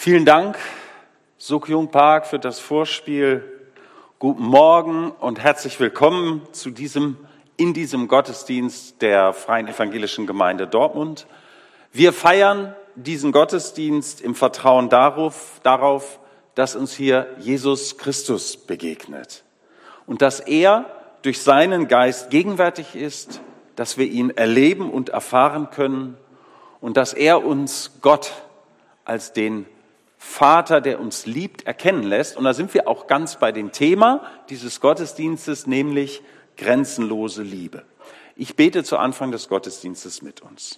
Vielen Dank, Sokyung Park, für das Vorspiel. Guten Morgen und herzlich willkommen in diesem Gottesdienst der Freien Evangelischen Gemeinde Dortmund. Wir feiern diesen Gottesdienst im Vertrauen darauf, dass uns hier Jesus Christus begegnet und dass er durch seinen Geist gegenwärtig ist, dass wir ihn erleben und erfahren können und dass er uns Gott als den Vater, der uns liebt, erkennen lässt. Und da sind wir auch ganz bei dem Thema dieses Gottesdienstes, nämlich grenzenlose Liebe. Ich bete zu Anfang des Gottesdienstes mit uns.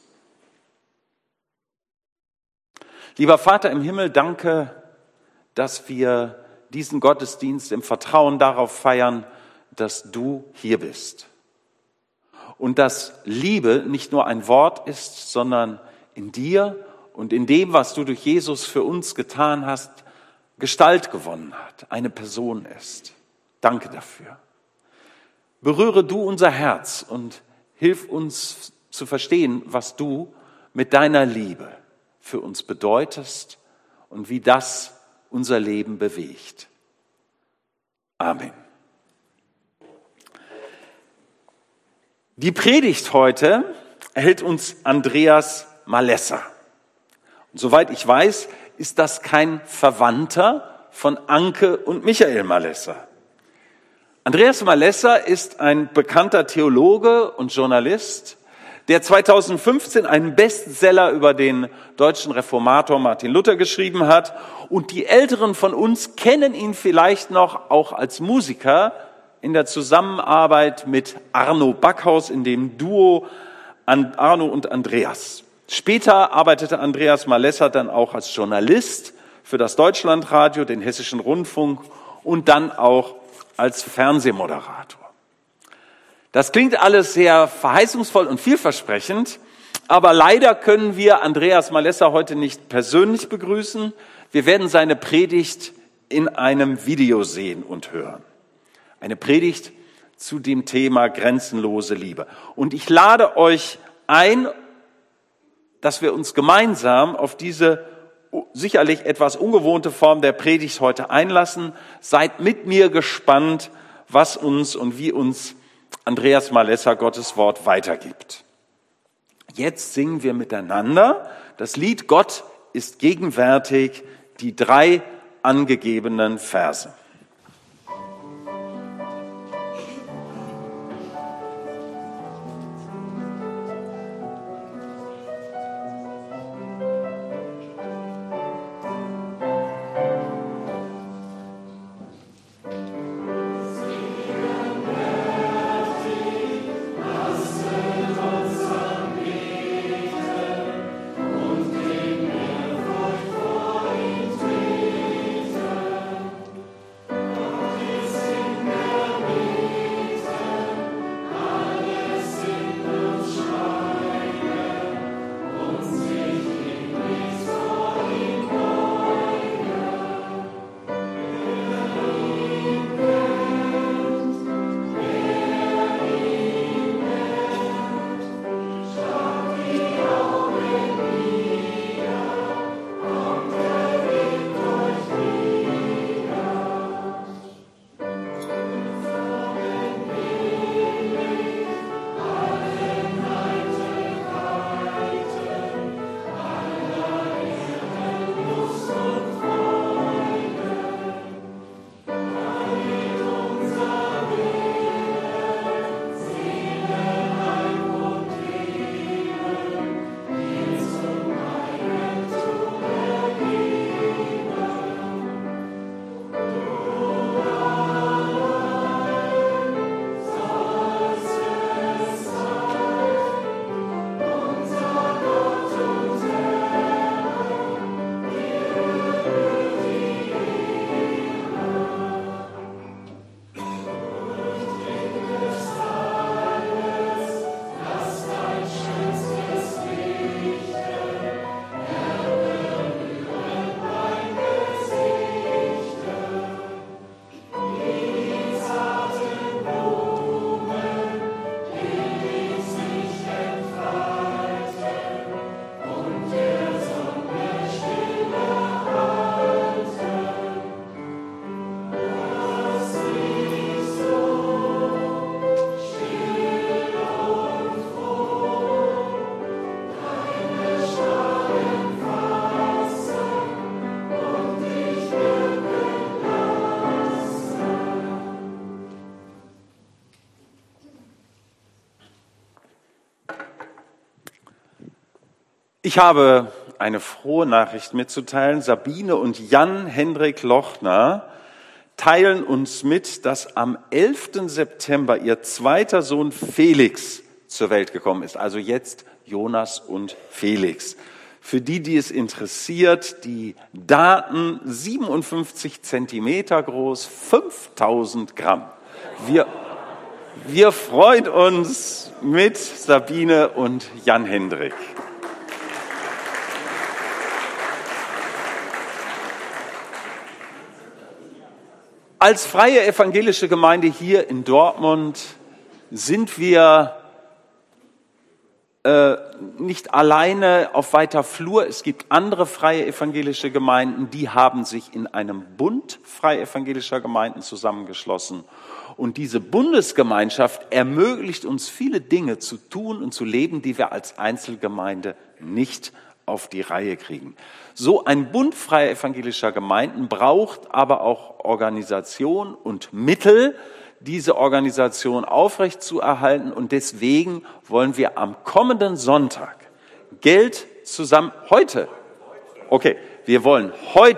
Lieber Vater im Himmel, danke, dass wir diesen Gottesdienst im Vertrauen darauf feiern, dass du hier bist. Und dass Liebe nicht nur ein Wort ist, sondern in dir und in dem, was du durch Jesus für uns getan hast, Gestalt gewonnen hat, eine Person ist. Danke dafür. Berühre du unser Herz und hilf uns zu verstehen, was du mit deiner Liebe für uns bedeutest und wie das unser Leben bewegt. Amen. Die Predigt heute hält uns Andreas Malesser. Und soweit ich weiß, ist das kein Verwandter von Anke und Michael Malesser. Andreas Malesser ist ein bekannter Theologe und Journalist, der 2015 einen Bestseller über den deutschen Reformator Martin Luther geschrieben hat. Und die Älteren von uns kennen ihn vielleicht noch auch als Musiker in der Zusammenarbeit mit Arno Backhaus in dem Duo Arno und Andreas. Später arbeitete Andreas Malesser dann auch als Journalist für das Deutschlandradio, den Hessischen Rundfunk und dann auch als Fernsehmoderator. Das klingt alles sehr verheißungsvoll und vielversprechend, aber leider können wir Andreas Malesser heute nicht persönlich begrüßen. Wir werden seine Predigt in einem Video sehen und hören. Eine Predigt zu dem Thema grenzenlose Liebe. Und ich lade euch ein, dass wir uns gemeinsam auf diese sicherlich etwas ungewohnte Form der Predigt heute einlassen. Seid mit mir gespannt, was uns und wie uns Andreas Malesser Gottes Wort weitergibt. Jetzt singen wir miteinander das Lied Gott ist gegenwärtig, die 3 angegebenen Verse. Ich habe eine frohe Nachricht mitzuteilen. Sabine und Jan-Hendrik Lochner teilen uns mit, dass am 11. September ihr zweiter Sohn Felix zur Welt gekommen ist. Also jetzt Jonas und Felix. Für die, die es interessiert, die Daten 57 Zentimeter groß, 5000 Gramm. Wir freuen uns mit Sabine und Jan-Hendrik. Als freie evangelische Gemeinde hier in Dortmund sind wir nicht alleine auf weiter Flur. Es gibt andere freie evangelische Gemeinden, die haben sich in einem Bund freie evangelischer Gemeinden zusammengeschlossen. Und diese Bundesgemeinschaft ermöglicht uns viele Dinge zu tun und zu leben, die wir als Einzelgemeinde nicht auf die Reihe kriegen. So ein Bund freier evangelischer Gemeinden braucht aber auch Organisation und Mittel, diese Organisation aufrechtzuerhalten. Und deswegen wollen wir am kommenden Sonntag Geld zusammen, wir wollen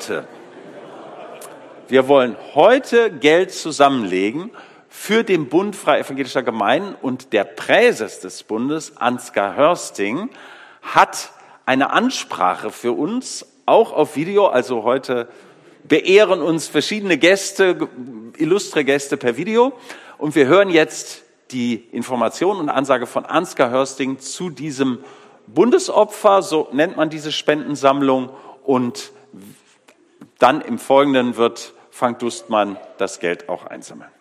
heute Geld zusammenlegen für den Bund freier evangelischer Gemeinden. Und der Präses des Bundes, Ansgar Hörsting, hat eine Ansprache für uns, auch auf Video. Also heute beehren uns verschiedene Gäste, illustre Gäste per Video. Und wir hören jetzt die Information und Ansage von Ansgar Hörsting zu diesem Bundesopfer, so nennt man diese Spendensammlung. Und dann im Folgenden wird Frank Dustmann das Geld auch einsammeln.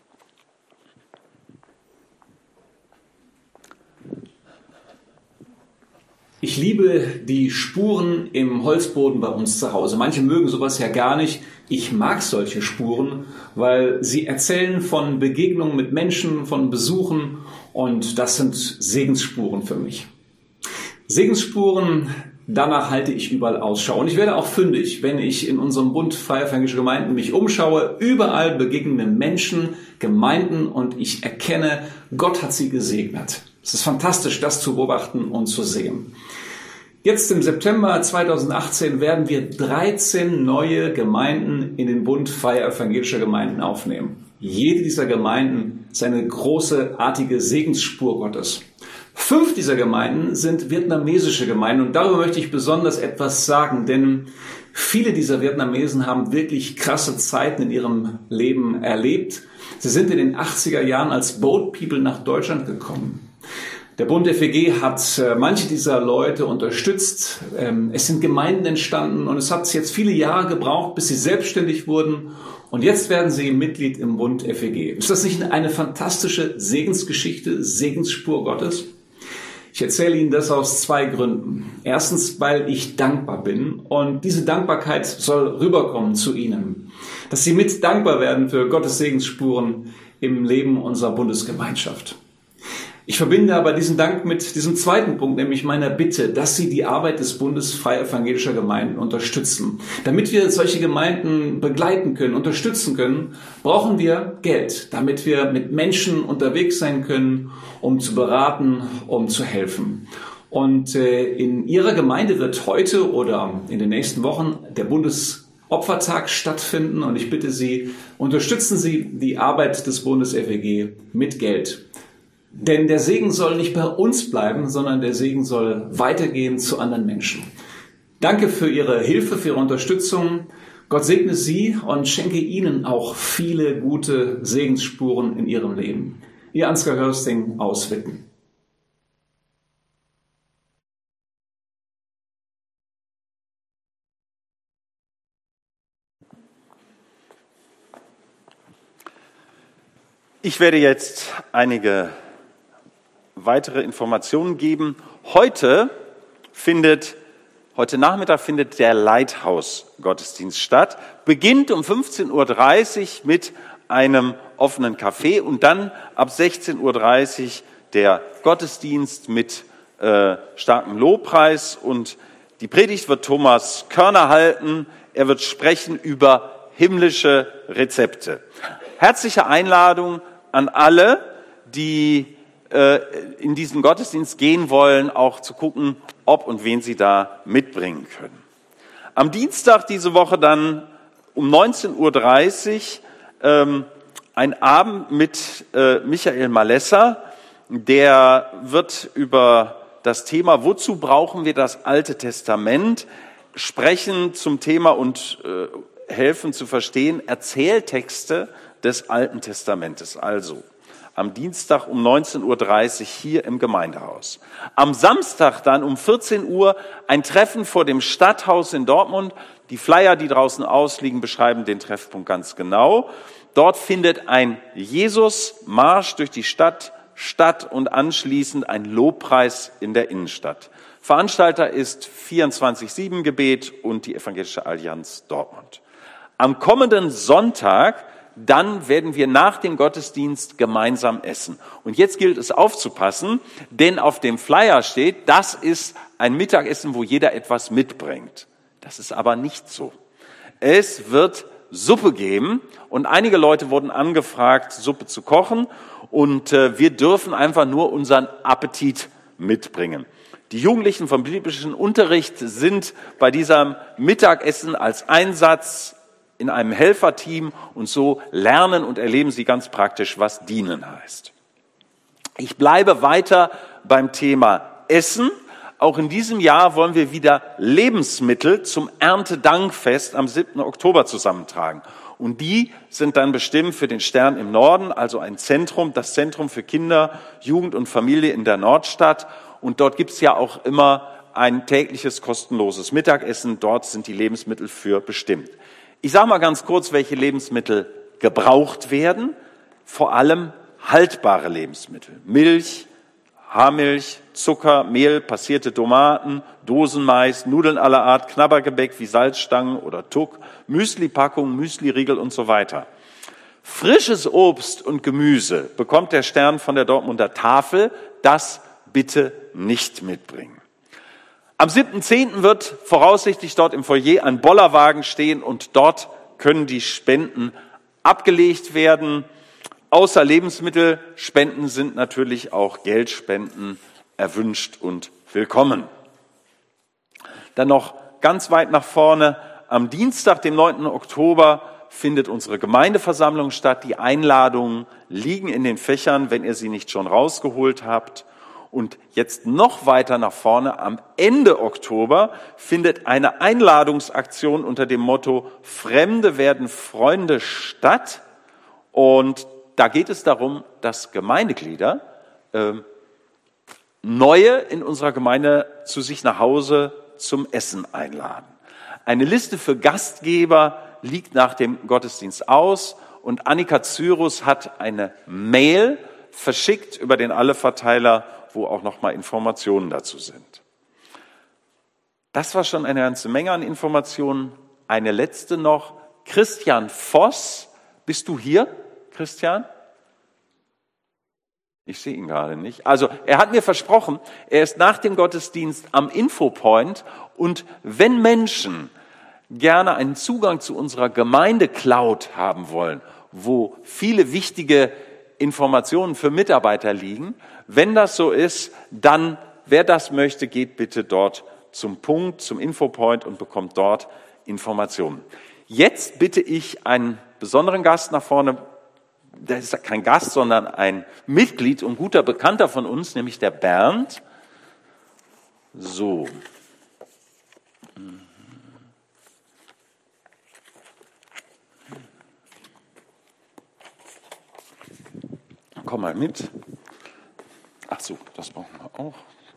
Ich liebe die Spuren im Holzboden bei uns zu Hause. Manche mögen sowas ja gar nicht. Ich mag solche Spuren, weil sie erzählen von Begegnungen mit Menschen, von Besuchen, und das sind Segensspuren für mich. Segenssspuren, danach halte ich überall Ausschau. Und ich werde auch fündig, wenn ich in unserem Bund freier evangelischer Gemeinden mich umschaue. Überall begegnen mir Menschen, Gemeinden, und ich erkenne, Gott hat sie gesegnet. Es ist fantastisch, das zu beobachten und zu sehen. Jetzt im September 2018 werden wir 13 neue Gemeinden in den Bund freier evangelischer Gemeinden aufnehmen. Jede dieser Gemeinden ist eine großartige Segensspur Gottes. 5 dieser Gemeinden sind vietnamesische Gemeinden, und darüber möchte ich besonders etwas sagen, denn viele dieser Vietnamesen haben wirklich krasse Zeiten in ihrem Leben erlebt. Sie sind in den 80er Jahren als Boat People nach Deutschland gekommen. Der Bund FEG hat manche dieser Leute unterstützt. Es sind Gemeinden entstanden, und es hat jetzt viele Jahre gebraucht, bis sie selbstständig wurden. Und jetzt werden sie Mitglied im Bund FEG. Ist das nicht eine fantastische Segensgeschichte, Segensspur Gottes? Ich erzähle Ihnen das aus 2 Gründen. Erstens, weil ich dankbar bin, und diese Dankbarkeit soll rüberkommen zu Ihnen. Dass Sie mit dankbar werden für Gottes Segensspuren im Leben unserer Bundesgemeinschaft. Ich verbinde aber diesen Dank mit diesem zweiten Punkt, nämlich meiner Bitte, dass Sie die Arbeit des Bundes freier evangelischer Gemeinden unterstützen. Damit wir solche Gemeinden begleiten können, unterstützen können, brauchen wir Geld, damit wir mit Menschen unterwegs sein können, um zu beraten, um zu helfen. Und in Ihrer Gemeinde wird heute oder in den nächsten Wochen der Bundesopfertag stattfinden, und ich bitte Sie, unterstützen Sie die Arbeit des Bundes FEG mit Geld. Denn der Segen soll nicht bei uns bleiben, sondern der Segen soll weitergehen zu anderen Menschen. Danke für Ihre Hilfe, für Ihre Unterstützung. Gott segne Sie und schenke Ihnen auch viele gute Segensspuren in Ihrem Leben. Ihr Ansgar Hörsting aus Witten. Ich werde jetzt einige weitere Informationen geben. Heute Nachmittag findet der Lighthouse-Gottesdienst statt. Beginnt um 15:30 Uhr mit einem offenen Café und dann ab 16:30 Uhr der Gottesdienst mit starkem Lobpreis. Und die Predigt wird Thomas Körner halten. Er wird sprechen über himmlische Rezepte. Herzliche Einladung an alle, die in diesen Gottesdienst gehen wollen, auch zu gucken, ob und wen sie da mitbringen können. Am Dienstag diese Woche dann um 19:30 Uhr ein Abend mit Michael Malesser, der wird über das Thema, wozu brauchen wir das Alte Testament, sprechen zum Thema und helfen zu verstehen, Erzähltexte des Alten Testamentes. Also am Dienstag um 19:30 Uhr hier im Gemeindehaus. Am Samstag dann um 14 Uhr ein Treffen vor dem Stadthaus in Dortmund. Die Flyer, die draußen ausliegen, beschreiben den Treffpunkt ganz genau. Dort findet ein Jesus-Marsch durch die Stadt statt und anschließend ein Lobpreis in der Innenstadt. Veranstalter ist 24/7-Gebet und die Evangelische Allianz Dortmund. Am kommenden Sonntag dann werden wir nach dem Gottesdienst gemeinsam essen. Und jetzt gilt es aufzupassen, denn auf dem Flyer steht, das ist ein Mittagessen, wo jeder etwas mitbringt. Das ist aber nicht so. Es wird Suppe geben und einige Leute wurden angefragt, Suppe zu kochen und wir dürfen einfach nur unseren Appetit mitbringen. Die Jugendlichen vom biblischen Unterricht sind bei diesem Mittagessen als Einsatz in einem Helferteam und so lernen und erleben sie ganz praktisch, was dienen heißt. Ich bleibe weiter beim Thema Essen. Auch in diesem Jahr wollen wir wieder Lebensmittel zum Erntedankfest am 7. Oktober zusammentragen. Und die sind dann bestimmt für den Stern im Norden, also ein Zentrum, das Zentrum für Kinder, Jugend und Familie in der Nordstadt. Und dort gibt es ja auch immer ein tägliches kostenloses Mittagessen. Dort sind die Lebensmittel für bestimmt. Ich sage mal ganz kurz, welche Lebensmittel gebraucht werden. Vor allem haltbare Lebensmittel. Milch, Haarmilch, Zucker, Mehl, passierte Tomaten, Dosenmais, Nudeln aller Art, Knabbergebäck wie Salzstangen oder Tuck, Müslipackungen, Müsliriegel und so weiter. Frisches Obst und Gemüse bekommt der Stern von der Dortmunder Tafel. Das bitte nicht mitbringen. Am 7.10. wird voraussichtlich dort im Foyer ein Bollerwagen stehen und dort können die Spenden abgelegt werden. Außer Lebensmittelspenden sind natürlich auch Geldspenden erwünscht und willkommen. Dann noch ganz weit nach vorne, am Dienstag, dem 9. Oktober, findet unsere Gemeindeversammlung statt. Die Einladungen liegen in den Fächern, wenn ihr sie nicht schon rausgeholt habt. Und jetzt noch weiter nach vorne, am Ende Oktober findet eine Einladungsaktion unter dem Motto Fremde werden Freunde statt. Und da geht es darum, dass Gemeindeglieder Neue in unserer Gemeinde zu sich nach Hause zum Essen einladen. Eine Liste für Gastgeber liegt nach dem Gottesdienst aus und Annika Cyrus hat eine Mail verschickt über den Alle-Verteiler, wo auch nochmal Informationen dazu sind. Das war schon eine ganze Menge an Informationen. Eine letzte noch. Christian Voss, bist du hier, Christian? Ich sehe ihn gerade nicht. Also er hat mir versprochen, er ist nach dem Gottesdienst am Infopoint und wenn Menschen gerne einen Zugang zu unserer Gemeinde-Cloud haben wollen, wo viele wichtige Informationen für Mitarbeiter liegen, wenn das so ist, dann, wer das möchte, geht bitte dort zum Punkt, zum Infopoint und bekommt dort Informationen. Jetzt bitte ich einen besonderen Gast nach vorne. Der ist kein Gast, sondern ein Mitglied und guter Bekannter von uns, nämlich der Bernd. So. Komm mal mit. Ach so, das brauchen wir auch.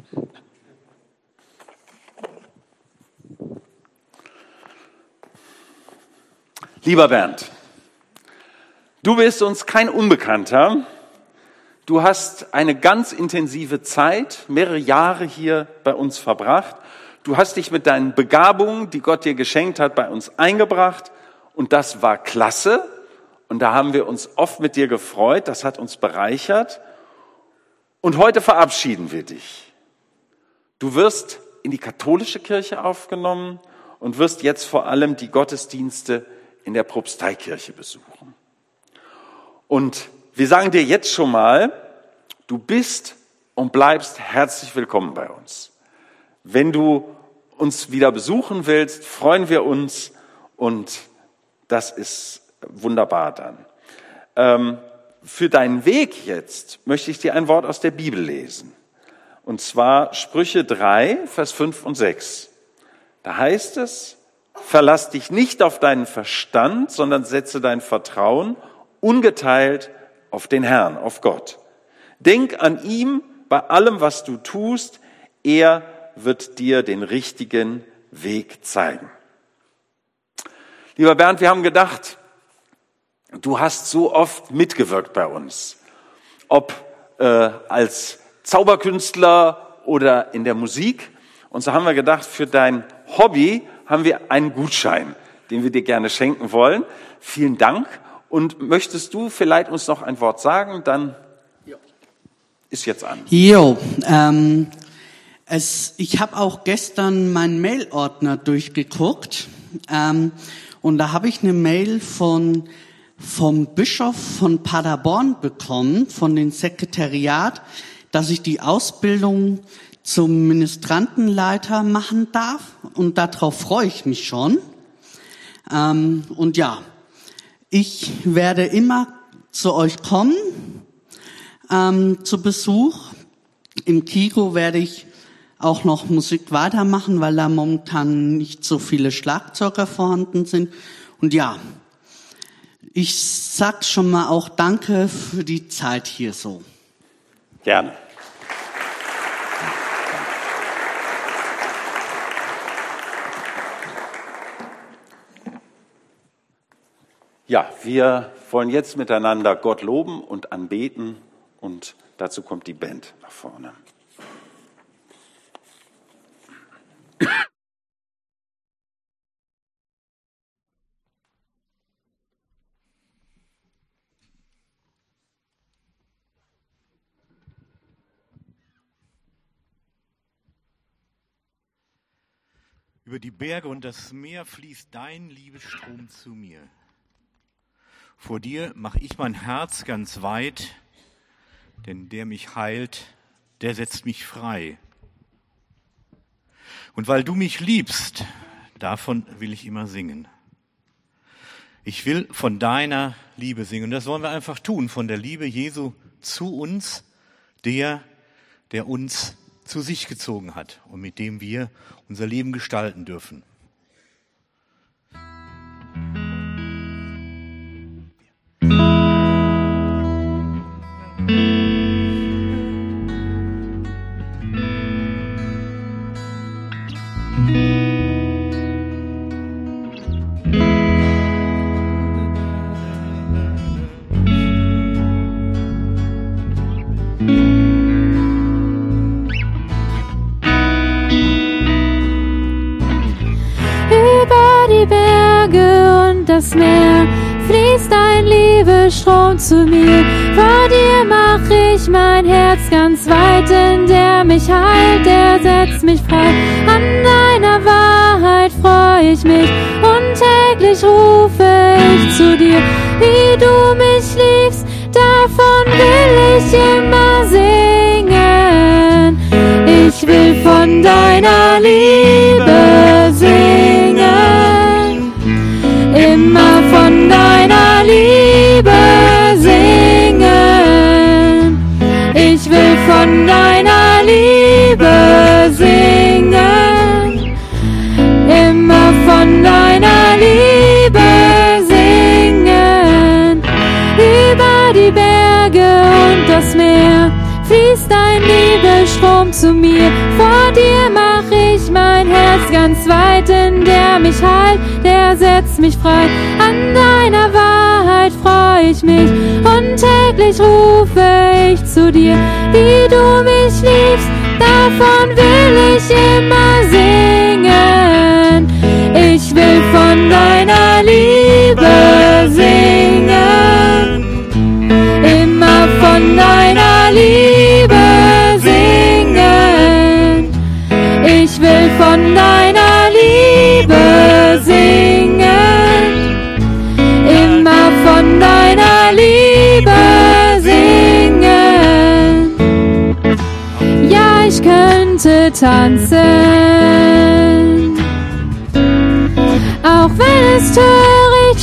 Lieber Bernd, du bist uns kein Unbekannter. Du hast eine ganz intensive Zeit, mehrere Jahre hier bei uns verbracht. Du hast dich mit deinen Begabungen, die Gott dir geschenkt hat, bei uns eingebracht. Und das war klasse. Und da haben wir uns oft mit dir gefreut. Das hat uns bereichert. Und heute verabschieden wir dich. Du wirst in die katholische Kirche aufgenommen und wirst jetzt vor allem die Gottesdienste in der Propsteikirche besuchen. Und wir sagen dir jetzt schon mal, du bist und bleibst herzlich willkommen bei uns. Wenn du uns wieder besuchen willst, freuen wir uns und das ist wunderbar dann. Für deinen Weg jetzt möchte ich dir ein Wort aus der Bibel lesen. Und zwar Sprüche 3, Vers 5 und 6. Da heißt es, verlass dich nicht auf deinen Verstand, sondern setze dein Vertrauen ungeteilt auf den Herrn, auf Gott. Denk an ihm bei allem, was du tust. Er wird dir den richtigen Weg zeigen. Lieber Bernd, wir haben gedacht, du hast so oft mitgewirkt bei uns. Ob als Zauberkünstler oder in der Musik. Und so haben wir gedacht, für dein Hobby haben wir einen Gutschein, den wir dir gerne schenken wollen. Vielen Dank. Und möchtest du vielleicht uns noch ein Wort sagen? Dann ist jetzt an. Jo, ich habe auch gestern meinen Mailordner durchgeguckt und da habe ich eine Mail vom Bischof von Paderborn bekommen, von dem Sekretariat, dass ich die Ausbildung zum Ministrantenleiter machen darf und darauf freue ich mich schon. Und ja, ich werde immer zu euch kommen, zu Besuch. Im Kiko werde ich auch noch Musik weitermachen, weil da momentan nicht so viele Schlagzeuger vorhanden sind. Und ja, ich sag schon mal auch Danke für die Zeit hier so. Gerne. Ja, wir wollen jetzt miteinander Gott loben und anbeten und dazu kommt die Band nach vorne. Über die Berge und das Meer fließt dein Liebesstrom zu mir. Vor dir mach ich mein Herz ganz weit, denn der mich heilt, der setzt mich frei. Und weil du mich liebst, davon will ich immer singen. Ich will von deiner Liebe singen. Und das wollen wir einfach tun, von der Liebe Jesu zu uns, der uns zu sich gezogen hat und mit dem wir unser Leben gestalten dürfen. Das Meer fließt ein Liebesstrom zu mir. Vor dir mach ich mein Herz ganz weit, denn der mich heilt, der setzt mich frei. An deiner Wahrheit freu ich mich und täglich rufe ich zu dir. Wie du mich liebst, davon will ich immer singen. Ich will von deiner Liebe singen. Immer von deiner Liebe singen. Ich will von deiner Liebe singen. Immer von deiner Liebe singen. Über die Berge und das Meer fließt ein Liebesstrom zu mir. Vor dir mach ich mein Herz ganz weit, denn der mich heilt, der setzt mich frei. An deiner Wahrheit freu ich mich und täglich rufe ich zu dir. Wie du mich liebst, davon will ich immer singen. Ich will von deiner Liebe singen. Immer von deiner Liebe singen. Ich will von deiner Liebe singen. Immer von deiner Liebe singen. will tanzen, auch wenn es töricht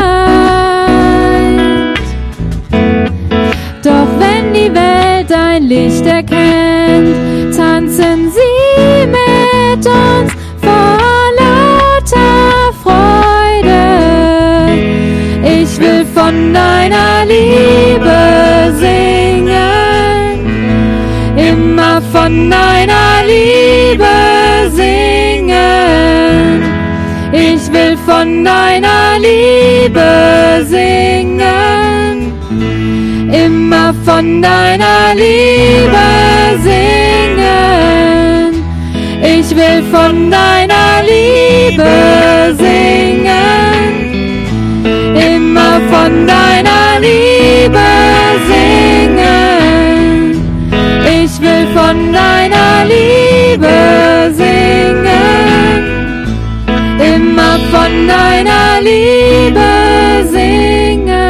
scheint. Doch wenn die Welt dein Licht erkennt, tanzen sie mit uns vor lauter Freude. Ich will von deiner Liebe singen, immer von deiner Liebe singen. Ich will von deiner Liebe singen, immer von deiner Liebe singen. Ich will von deiner Liebe singen, immer von deiner Liebe singen. Ich will von deiner Liebe singen, immer von deiner Liebe singen.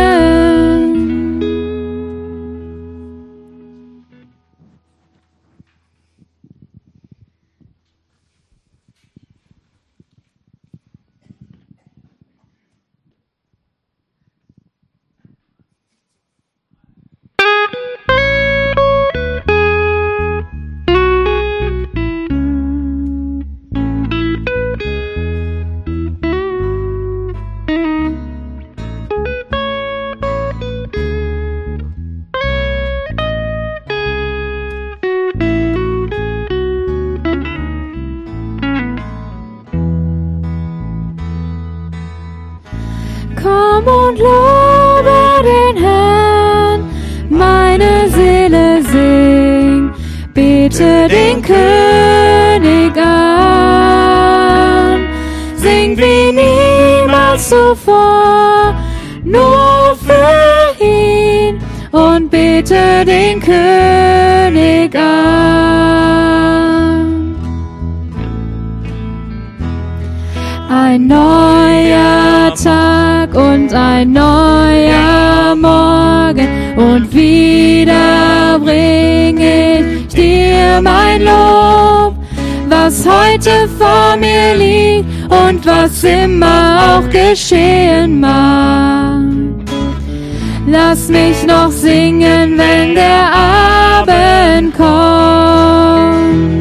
Komm und lobe den Herrn, meine Seele sing, bete den König an. Sing wie niemals zuvor, nur für ihn und bete den König an. Ein neuer Tag und ein neuer Morgen und wieder bring ich dir mein Lob, was heute vor mir liegt und was immer auch geschehen mag. Lass mich noch singen, wenn der Abend kommt.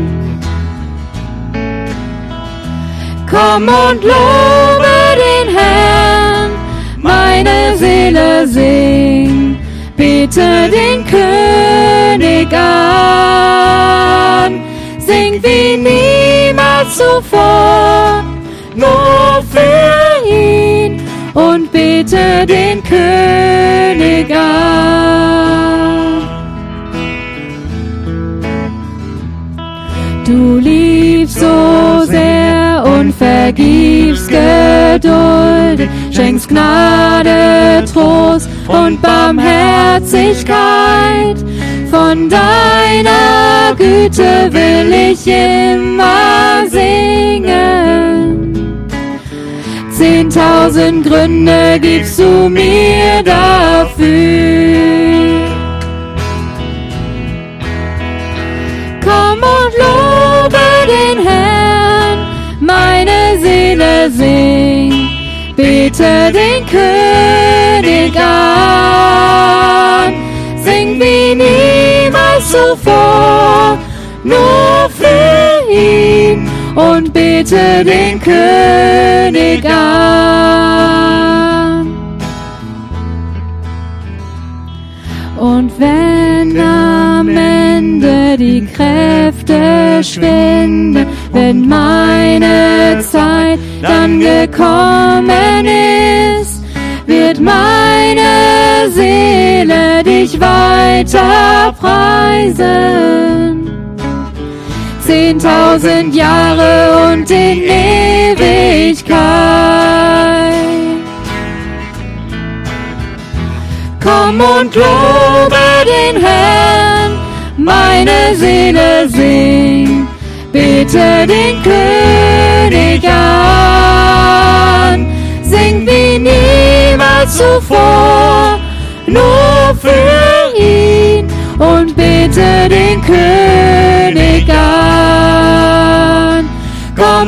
Komm und lobe den Herrn, meine Seele sing, bete den König an. Sing wie niemals zuvor, nur für ihn und bete den König an. Du liebst so sehr und vergibst Geduld, schenkst Gnade, Trost und Barmherzigkeit. Von deiner Güte will ich immer singen. 10.000 Gründe gibst du mir dafür. Komm und lobe den Herrn, meine Seele sing, bete den König an. Sing wie niemals zuvor, nur für ihn und bete den König an. Und wenn am Ende die Kräfte schwinden, wenn meine Zeit dann gekommen ist, wird meine Seele dich weiter preisen. 10.000 Jahre und in Ewigkeit. Komm und lobe den Herrn, meine Seele sing, bete den König an. Sing wie niemals zuvor, nur für ihn und bete den König an.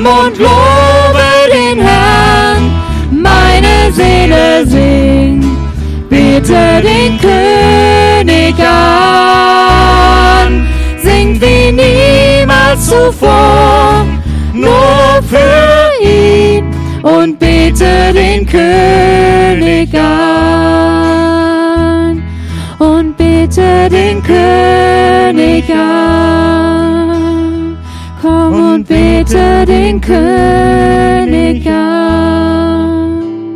Komm und lobe den Herrn, meine Seele singt, bete den König an, singt wie niemals zuvor, nur für ihn und bete den König an und bete den König an. Komm und bete den König an.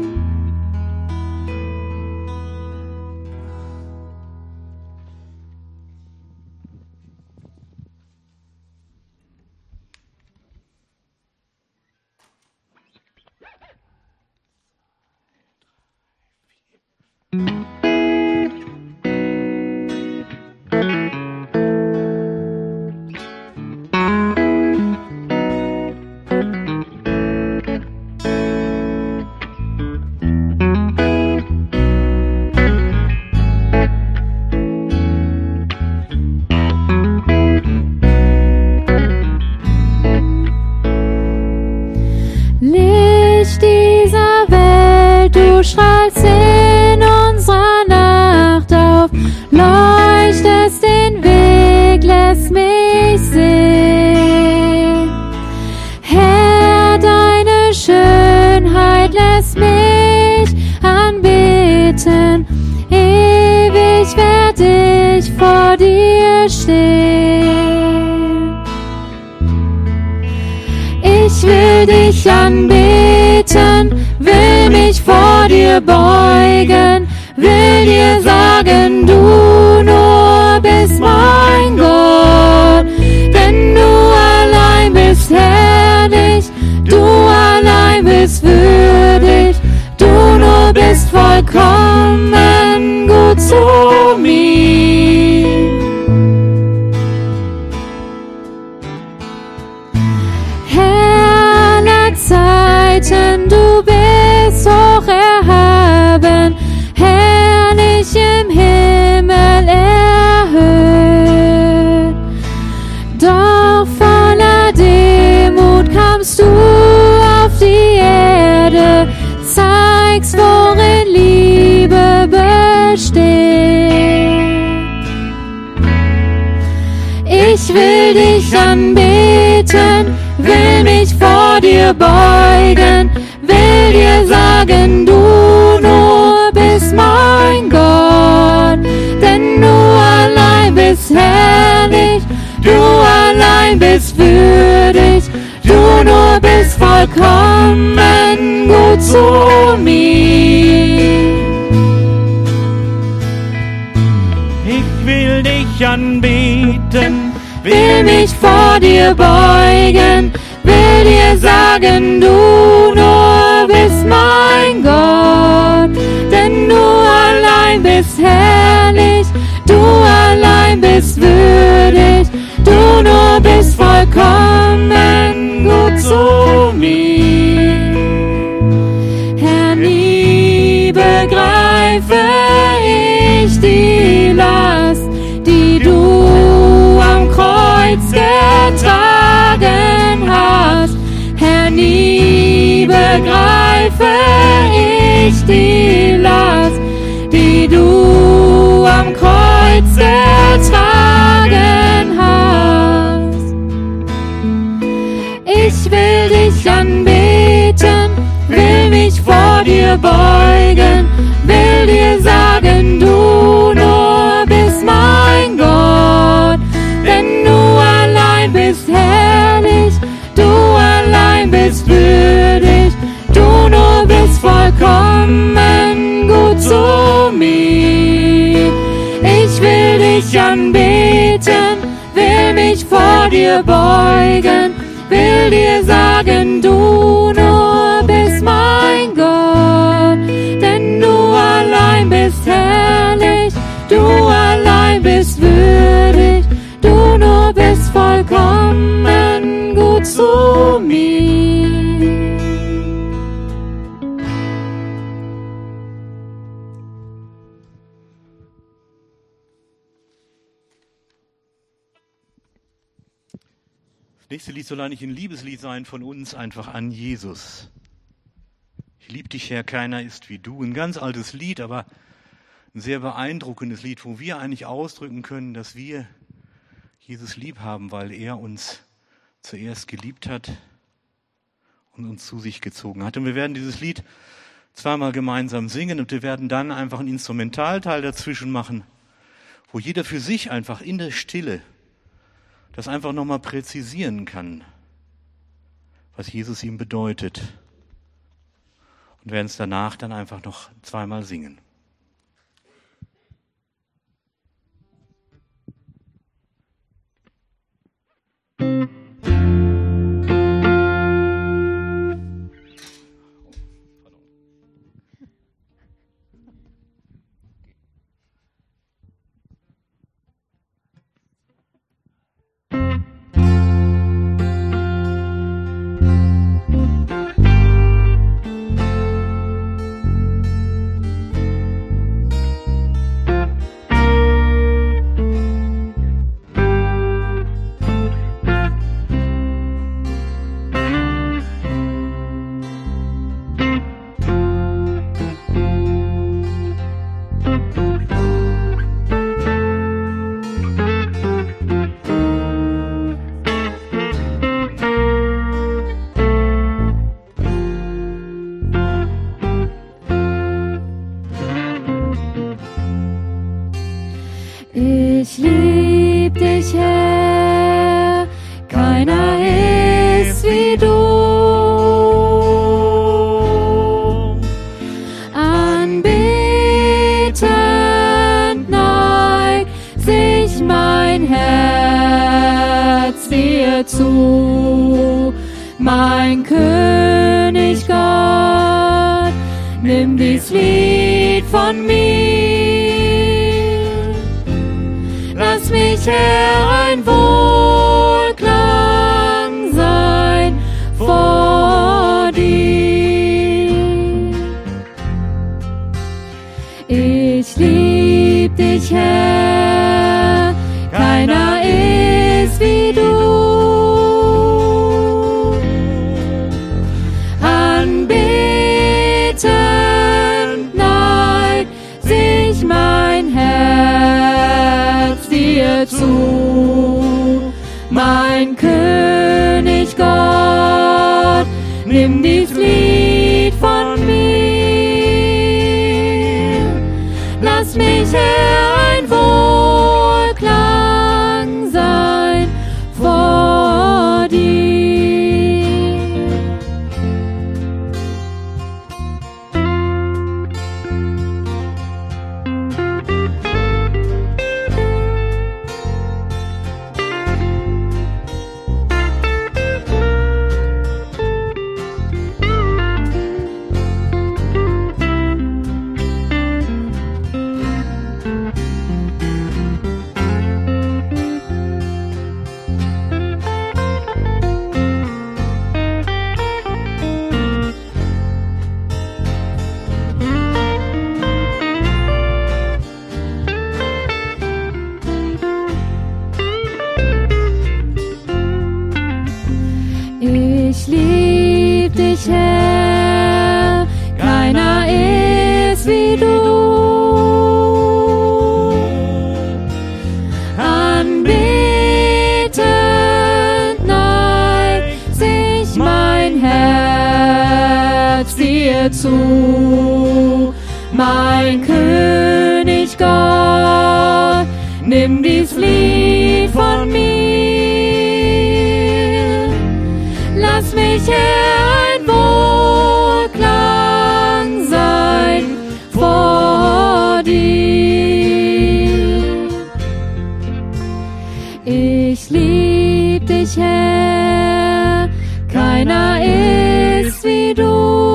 Licht dieser Welt, du strahlst in unserer Nacht auf, leuchtest den Weg, lässt mich sehen. Herr, deine Schönheit lässt mich anbeten, ewig werd ich vor dir stehen. Ich will dich anbeten, will mich vor dir beugen, will dir sagen, du nur bist mein Gott, denn du allein bist herrlich, du allein bist würdig, du nur bist vollkommen gut zu mir. Herr aller Zeiten, du bist hoch erhaben, herrlich im Himmel erhöht. Doch voller Demut kamst du auf die Erde, zeigst, worin Liebe besteht. Ich will dich anbeten, will mich vor dir beugen, will dir sagen, du nur bist mein Gott, denn du allein bist herrlich, du allein bist würdig, du nur bist vollkommen gut zu mir. Ich will dich anbeten, Will mich vor dir beugen, will dir sagen, du nur bist mein Gott, denn du allein bist herrlich, du allein bist würdig, du nur bist vollkommen gut zu mir. Herr, nie begreife ich die Last, die du am Kreuz getragen hast. Herr, nie begreife ich die Last, die du am Kreuz getragen hast. Ich will dich anbeten, will mich vor dir beugen, will dir sagen, du nur bist mein Gott, denn du allein bist herrlich, du allein bist würdig, du nur bist vollkommen gut zu mir. Ich will dich anbeten, will mich vor dir beugen, will dir sagen, du nur bist mein Gott, denn du allein bist herrlich, du allein bist würdig, du nur bist vollkommen gut zu mir. Das nächste Lied soll eigentlich ein Liebeslied sein von uns einfach an Jesus. Ich liebe dich, Herr, keiner ist wie du. Ein ganz altes Lied, aber ein sehr beeindruckendes Lied, wo wir eigentlich ausdrücken können, dass wir Jesus lieb haben, weil er uns zuerst geliebt hat und uns zu sich gezogen hat. Und wir werden dieses Lied zweimal gemeinsam singen und wir werden dann einfach einen Instrumentalteil dazwischen machen, wo jeder für sich einfach in der Stille das einfach nochmal präzisieren kann, was Jesus ihm bedeutet. Und werden es danach dann einfach noch zweimal singen. Ich lieb dich, Herr, keiner ist wie du. Anbetend neigt sich mein Herz dir zu. Mein König Gott, nimm dies Lied von mir. Lass mich, Herr, ein Wohlklang sein vor dir. Ich lieb dich, Herr, keiner ist wie du. Anbetend neigt sich mein Herz dir zu. Mein König Gott, nimm dies Lied von mir. Lass mich, Herr, ein Wohlklang sein vor dir. Ich lieb dich, Herr, keiner ist wie du. Anbetend neigt sich mein Herz dir zu. Mein König Gott, nimm dies Lied von mir. Lass mich, Herr, ein Wohlklang sein vor dir. Ich lieb dich, Herr, keiner ist wie du.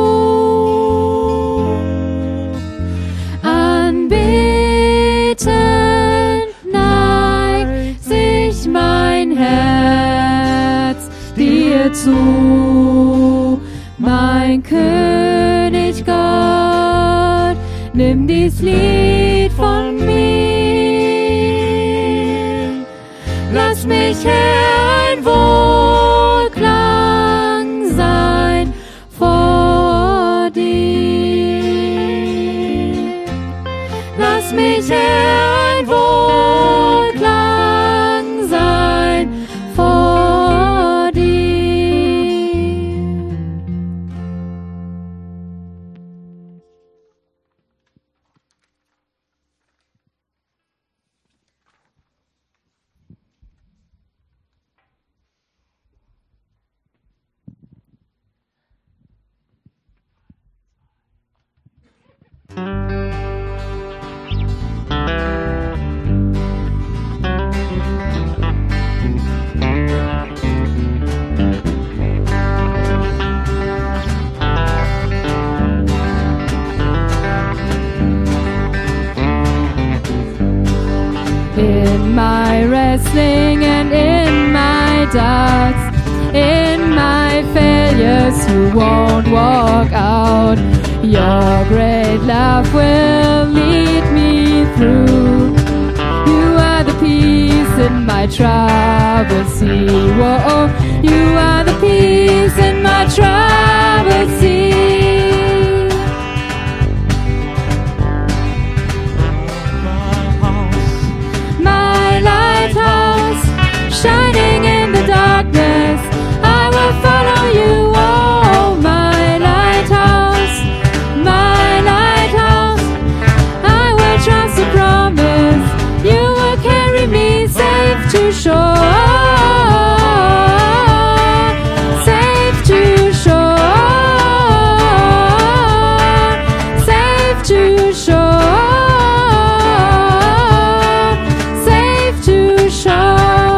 Anbetend neigt sich mein Herz dir zu. Mein König Gott, nimm dies Lied von mir. Lass mich, Herr, ein Wohl lass mich Herr ein Wohlklang sein vor dir. In my wrestling and in my doubts, in my failures, you won't walk out. Your great love will lead me through. You are the peace in my troubled sea. Whoa, you are the peace in my troubled sea. Shining in the darkness, I will follow you, oh my lighthouse, I will trust the promise, you will carry me safe to shore, safe to shore, safe to shore, safe to shore.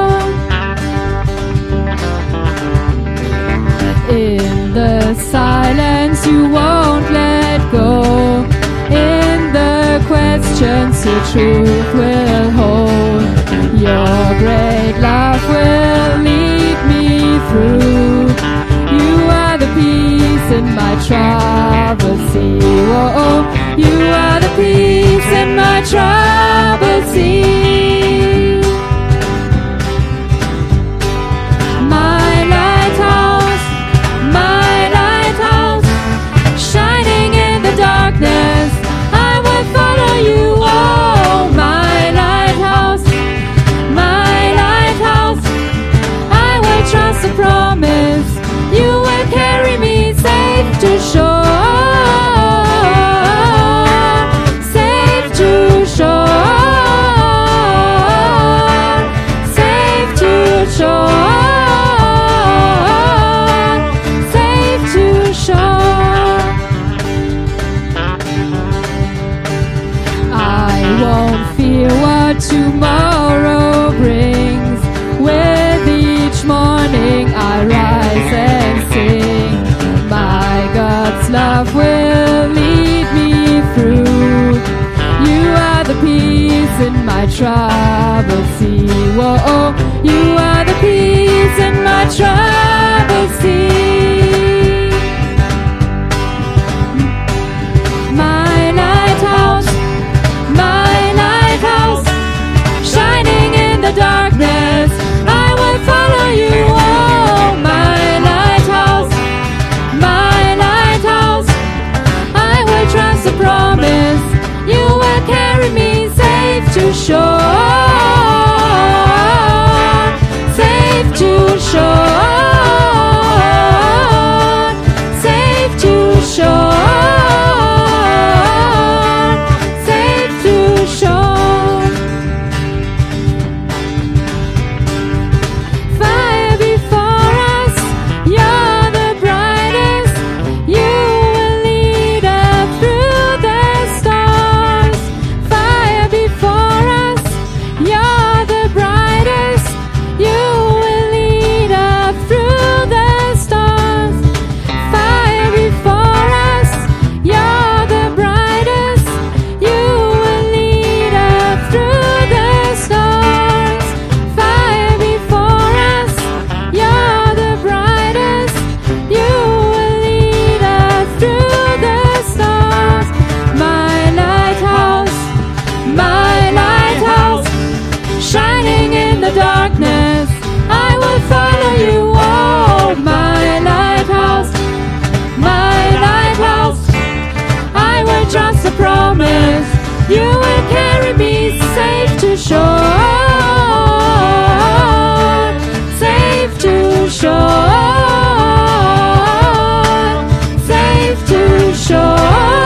In the silence you won't let go. In the questions your truth will hold. Your great love will lead me through. You are the peace in my troubled sea. Whoa, you are the peace in my troubled sea. I will follow you, oh my lighthouse, I will trust the promise, you will carry me safe to shore, safe to shore, safe to shore, safe to shore. Won't fear what tomorrow brings. With each morning I rise and sing. My God's love will lead me through. You are the peace in my troubled sea. Whoa, you are the peace in my troubled sea. My lighthouse, shining in the darkness, I will follow you, oh my lighthouse, I will trust the promise, you will carry me safe to shore, safe to shore, safe to shore, safe to shore. carry me safe to shore, safe to shore, safe to shore,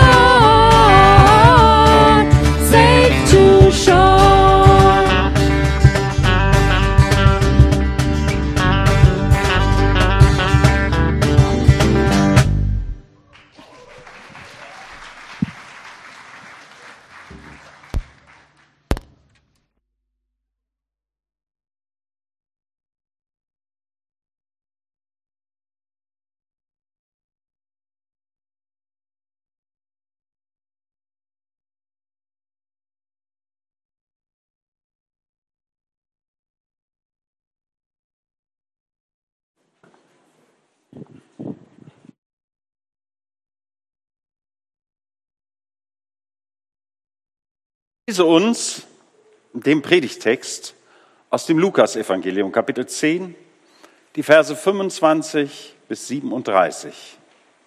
safe to shore. Ich lese uns den Predigtext aus dem Lukas-Evangelium, Kapitel 10, die Verse 25 bis 37.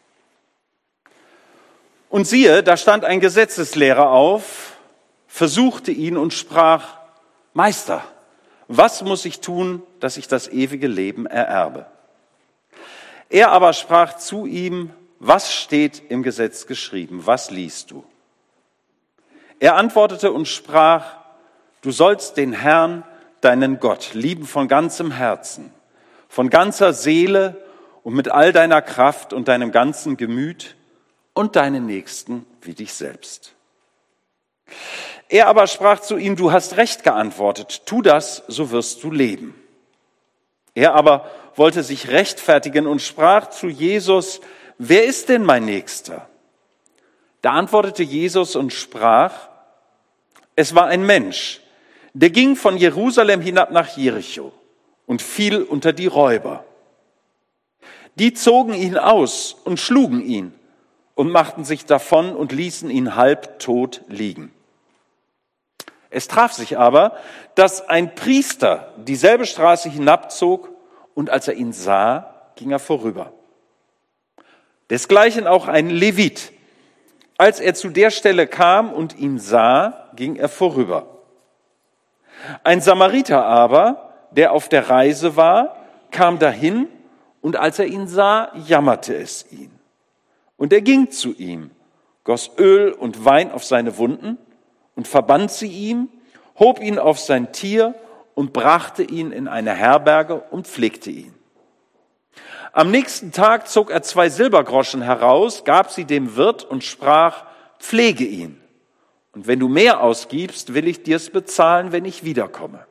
Und siehe, da stand ein Gesetzeslehrer auf, versuchte ihn und sprach: Meister, was muss ich tun, dass ich das ewige Leben ererbe? Er aber sprach zu ihm: Was steht im Gesetz geschrieben? Was liest du? Er antwortete und sprach: Du sollst den Herrn, deinen Gott, lieben von ganzem Herzen, von ganzer Seele und mit all deiner Kraft und deinem ganzen Gemüt und deinen Nächsten wie dich selbst. Er aber sprach zu ihm: Du hast recht geantwortet, tu das, so wirst du leben. Er aber wollte sich rechtfertigen und sprach zu Jesus: Wer ist denn mein Nächster? Da antwortete Jesus und sprach: Es war ein Mensch, der ging von Jerusalem hinab nach Jericho und fiel unter die Räuber. Die zogen ihn aus und schlugen ihn und machten sich davon und ließen ihn halbtot liegen. Es traf sich aber, dass ein Priester dieselbe Straße hinabzog, und als er ihn sah, ging er vorüber. Desgleichen auch ein Levit. Als er zu der Stelle kam und ihn sah, ging er vorüber. Ein Samariter aber, der auf der Reise war, kam dahin, und als er ihn sah, jammerte es ihn. Und er ging zu ihm, goss Öl und Wein auf seine Wunden und verband sie ihm, hob ihn auf sein Tier und brachte ihn in eine Herberge und pflegte ihn. Am nächsten Tag zog er 2 Silbergroschen heraus, gab sie dem Wirt und sprach: Pflege ihn. Und wenn du mehr ausgibst, will ich dir's bezahlen, wenn ich wiederkomme.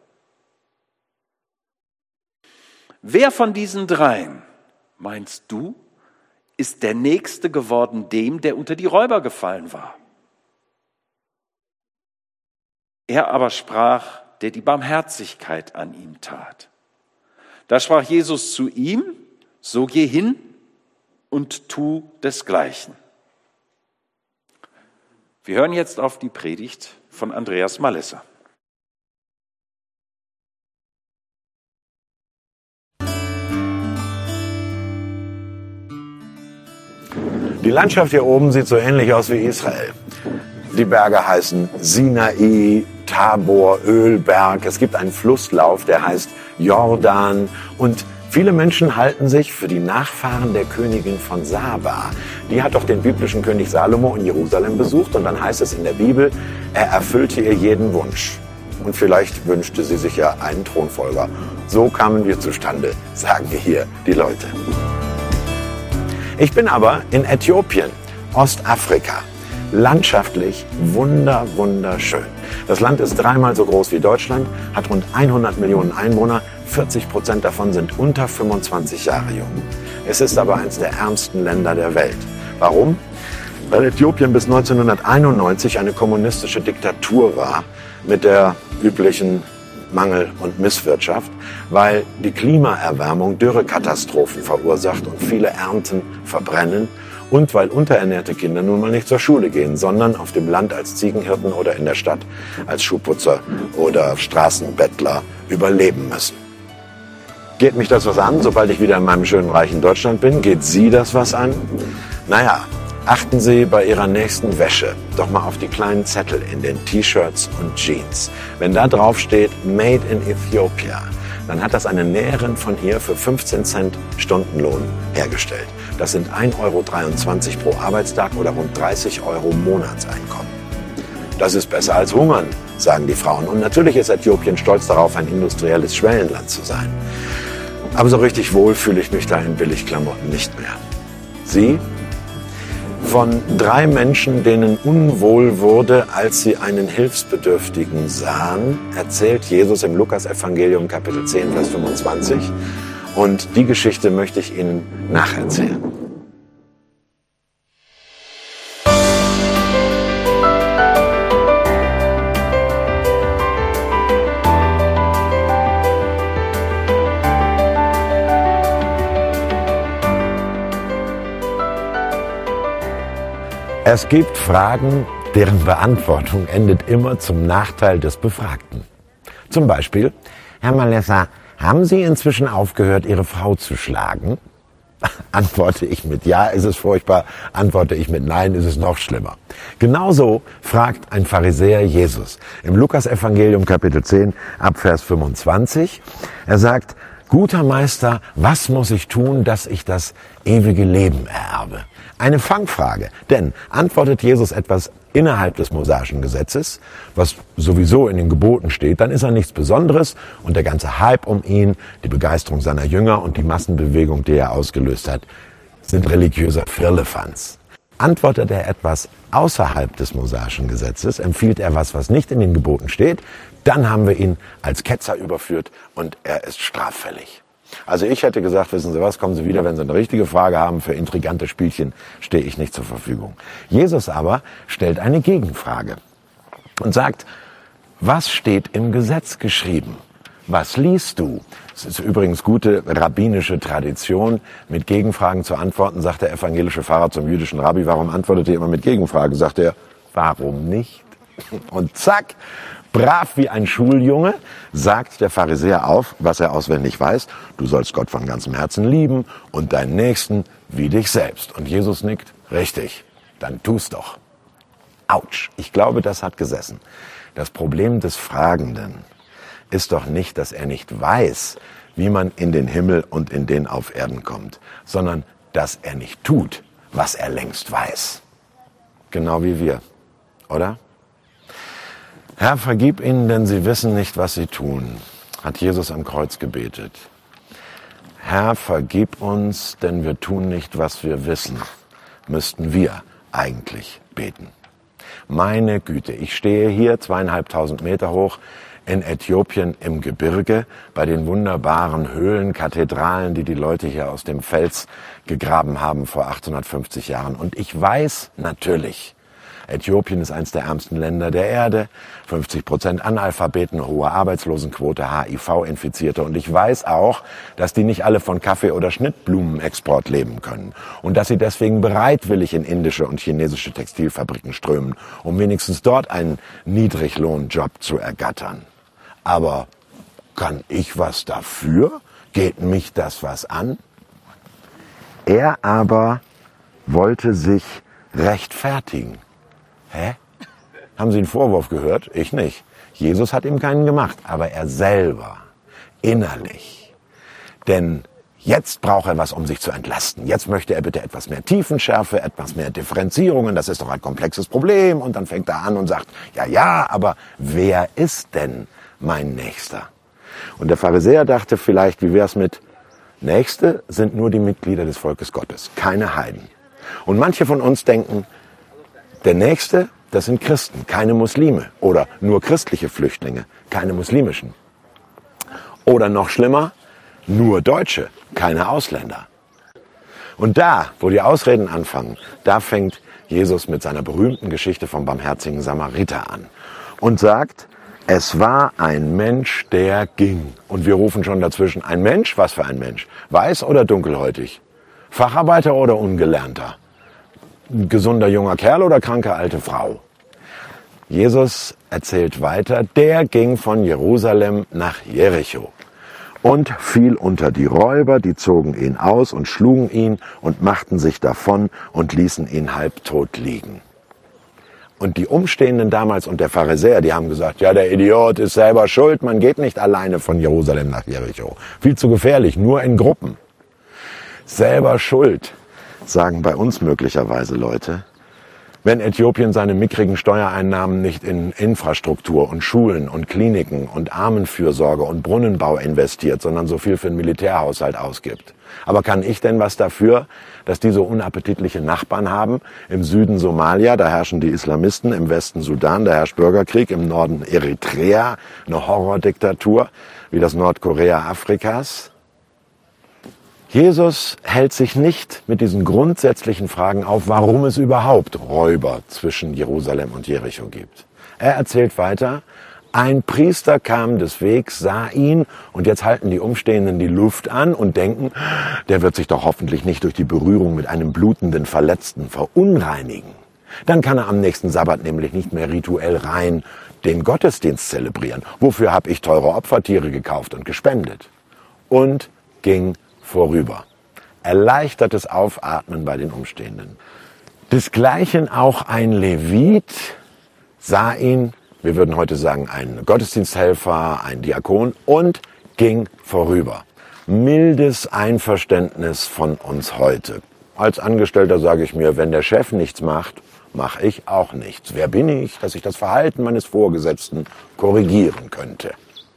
Wer von diesen dreien, meinst du, ist der Nächste geworden dem, der unter die Räuber gefallen war? Er aber sprach, der die Barmherzigkeit an ihm tat. Da sprach Jesus zu ihm: So geh hin und tu desgleichen. Wir hören jetzt auf die Predigt von Andreas Malesser. Die Landschaft hier oben sieht so ähnlich aus wie Israel. Die Berge heißen Sinai, Tabor, Ölberg. Es gibt einen Flusslauf, der heißt Jordan. Und viele Menschen halten sich für die Nachfahren der Königin von Saba. Die hat doch den biblischen König Salomo in Jerusalem besucht. Und dann heißt es in der Bibel, er erfüllte ihr jeden Wunsch. Und vielleicht wünschte sie sich ja einen Thronfolger. So kamen wir zustande, sagen hier die Leute. Ich bin aber in Äthiopien, Ostafrika. Landschaftlich wunderschön. Das Land ist 3-mal so groß wie Deutschland, hat rund 100 Millionen Einwohner, 40% davon sind unter 25 Jahre jung. Es ist aber eines der ärmsten Länder der Welt. Warum? Weil Äthiopien bis 1991 eine kommunistische Diktatur war mit der üblichen Mangel- und Misswirtschaft, weil die Klimaerwärmung Dürrekatastrophen verursacht und viele Ernten verbrennen und weil unterernährte Kinder nun mal nicht zur Schule gehen, sondern auf dem Land als Ziegenhirten oder in der Stadt als Schuhputzer oder Straßenbettler überleben müssen. Geht mich das was an, sobald ich wieder in meinem schönen, reichen Deutschland bin? Geht Sie das was an? Naja, Achten Sie bei Ihrer nächsten Wäsche doch mal auf die kleinen Zettel in den T-Shirts und Jeans. Wenn da drauf steht Made in Ethiopia, dann hat das eine Näherin von hier für 15 Cent Stundenlohn hergestellt. Das sind 1,23 € pro Arbeitstag oder rund 30 € Monatseinkommen. Das ist besser als Hungern, sagen die Frauen. Und natürlich ist Äthiopien stolz darauf, ein industrielles Schwellenland zu sein. Aber so richtig wohl fühle ich mich da in Billigklamotten nicht mehr. Sie? Von 3 Menschen, denen unwohl wurde, als sie einen Hilfsbedürftigen sahen, erzählt Jesus im Lukas-Evangelium Kapitel 10, Vers 25. Und die Geschichte möchte ich Ihnen nacherzählen. Es gibt Fragen, deren Beantwortung endet immer zum Nachteil des Befragten. Zum Beispiel, Herr Malessa, haben Sie inzwischen aufgehört, Ihre Frau zu schlagen? Antworte ich mit Ja, ist es furchtbar. Antworte ich mit Nein, ist es noch schlimmer. Genauso fragt ein Pharisäer Jesus im Lukas-Evangelium Kapitel 10 ab Vers 25. Er sagt, guter Meister, was muss ich tun, dass ich das ewige Leben ererbe? Eine Fangfrage, denn antwortet Jesus etwas innerhalb des mosaischen Gesetzes, was sowieso in den Geboten steht, dann ist er nichts Besonderes und der ganze Hype um ihn, die Begeisterung seiner Jünger und die Massenbewegung, die er ausgelöst hat, sind religiöser Firlefanz. Antwortet er etwas außerhalb des mosaischen Gesetzes, empfiehlt er was nicht in den Geboten steht, dann haben wir ihn als Ketzer überführt und er ist straffällig. Also ich hätte gesagt, wissen Sie was, kommen Sie wieder, wenn Sie eine richtige Frage haben. Für intrigante Spielchen stehe ich nicht zur Verfügung. Jesus aber stellt eine Gegenfrage und sagt, was steht im Gesetz geschrieben? Was liest du? Es ist übrigens gute rabbinische Tradition, mit Gegenfragen zu antworten, sagt der evangelische Pfarrer zum jüdischen Rabbi. Warum antwortet ihr immer mit Gegenfragen? Sagt er, warum nicht? Und zack, brav wie ein Schuljunge sagt der Pharisäer auf, was er auswendig weiß. Du sollst Gott von ganzem Herzen lieben und deinen Nächsten wie dich selbst. Und Jesus nickt, richtig, dann tu's doch. Autsch, ich glaube, das hat gesessen. Das Problem des Fragenden ist doch nicht, dass er nicht weiß, wie man in den Himmel und in den auf Erden kommt, sondern dass er nicht tut, was er längst weiß. Genau wie wir, oder? Herr, vergib ihnen, denn sie wissen nicht, was sie tun, hat Jesus am Kreuz gebetet. Herr, vergib uns, denn wir tun nicht, was wir wissen, müssten wir eigentlich beten. Meine Güte, ich stehe hier 2500 Meter hoch in Äthiopien im Gebirge bei den wunderbaren Höhlenkathedralen, die die Leute hier aus dem Fels gegraben haben vor 850 Jahren. Und ich weiß natürlich, Äthiopien ist eines der ärmsten Länder der Erde, 50% Analphabeten, hohe Arbeitslosenquote, HIV-Infizierte. Und ich weiß auch, dass die nicht alle von Kaffee- oder Schnittblumenexport leben können. Und dass sie deswegen bereitwillig in indische und chinesische Textilfabriken strömen, um wenigstens dort einen Niedriglohnjob zu ergattern. Aber kann ich was dafür? Geht mich das was an? Er aber wollte sich rechtfertigen. Hä? Haben Sie einen Vorwurf gehört? Ich nicht. Jesus hat ihm keinen gemacht, aber er selber, innerlich. Denn jetzt braucht er was, um sich zu entlasten. Jetzt möchte er bitte etwas mehr Tiefenschärfe, etwas mehr Differenzierungen. Das ist doch ein komplexes Problem. Und dann fängt er an und sagt, ja, aber wer ist denn mein Nächster? Und der Pharisäer dachte vielleicht, wie wär's mit Nächste sind nur die Mitglieder des Volkes Gottes, keine Heiden. Und manche von uns denken, der Nächste, das sind Christen, keine Muslime. Oder nur christliche Flüchtlinge, keine muslimischen. Oder noch schlimmer, nur Deutsche, keine Ausländer. Und da, wo die Ausreden anfangen, da fängt Jesus mit seiner berühmten Geschichte vom barmherzigen Samariter an. Und sagt, es war ein Mensch, der ging. Und wir rufen schon dazwischen, ein Mensch? Was für ein Mensch? Weiß oder dunkelhäutig? Facharbeiter oder Ungelernter? Gesunder junger Kerl oder kranke alte Frau? Jesus erzählt weiter, der ging von Jerusalem nach Jericho. und fiel unter die Räuber, die zogen ihn aus und schlugen ihn und machten sich davon und ließen ihn halbtot liegen. Und die Umstehenden damals und der Pharisäer, die haben gesagt, ja, der Idiot ist selber schuld, man geht nicht alleine von Jerusalem nach Jericho. Viel zu gefährlich, nur in Gruppen. Selber schuld, sagen bei uns möglicherweise Leute, wenn Äthiopien seine mickrigen Steuereinnahmen nicht in Infrastruktur und Schulen und Kliniken und Armenfürsorge und Brunnenbau investiert, sondern so viel für den Militärhaushalt ausgibt. Aber kann ich denn was dafür, dass die so unappetitliche Nachbarn haben? Im Süden Somalia, da herrschen die Islamisten, im Westen Sudan, da herrscht Bürgerkrieg, im Norden Eritrea, eine Horrordiktatur, wie das Nordkorea Afrikas. Jesus hält sich nicht mit diesen grundsätzlichen Fragen auf, warum es überhaupt Räuber zwischen Jerusalem und Jericho gibt. Er erzählt weiter, ein Priester kam des Wegs, sah ihn und jetzt halten die Umstehenden die Luft an und denken, der wird sich doch hoffentlich nicht durch die Berührung mit einem blutenden Verletzten verunreinigen. Dann kann er am nächsten Sabbat nämlich nicht mehr rituell rein den Gottesdienst zelebrieren. Wofür habe ich teure Opfertiere gekauft und gespendet? Und ging vorüber. Erleichtertes Aufatmen bei den Umstehenden. Desgleichen auch ein Levit sah ihn, wir würden heute sagen ein Gottesdiensthelfer, ein Diakon, und ging vorüber. Mildes Einverständnis von uns heute. Als Angestellter sage ich mir, wenn der Chef nichts macht, mache ich auch nichts. Wer bin ich, dass ich das Verhalten meines Vorgesetzten korrigieren könnte?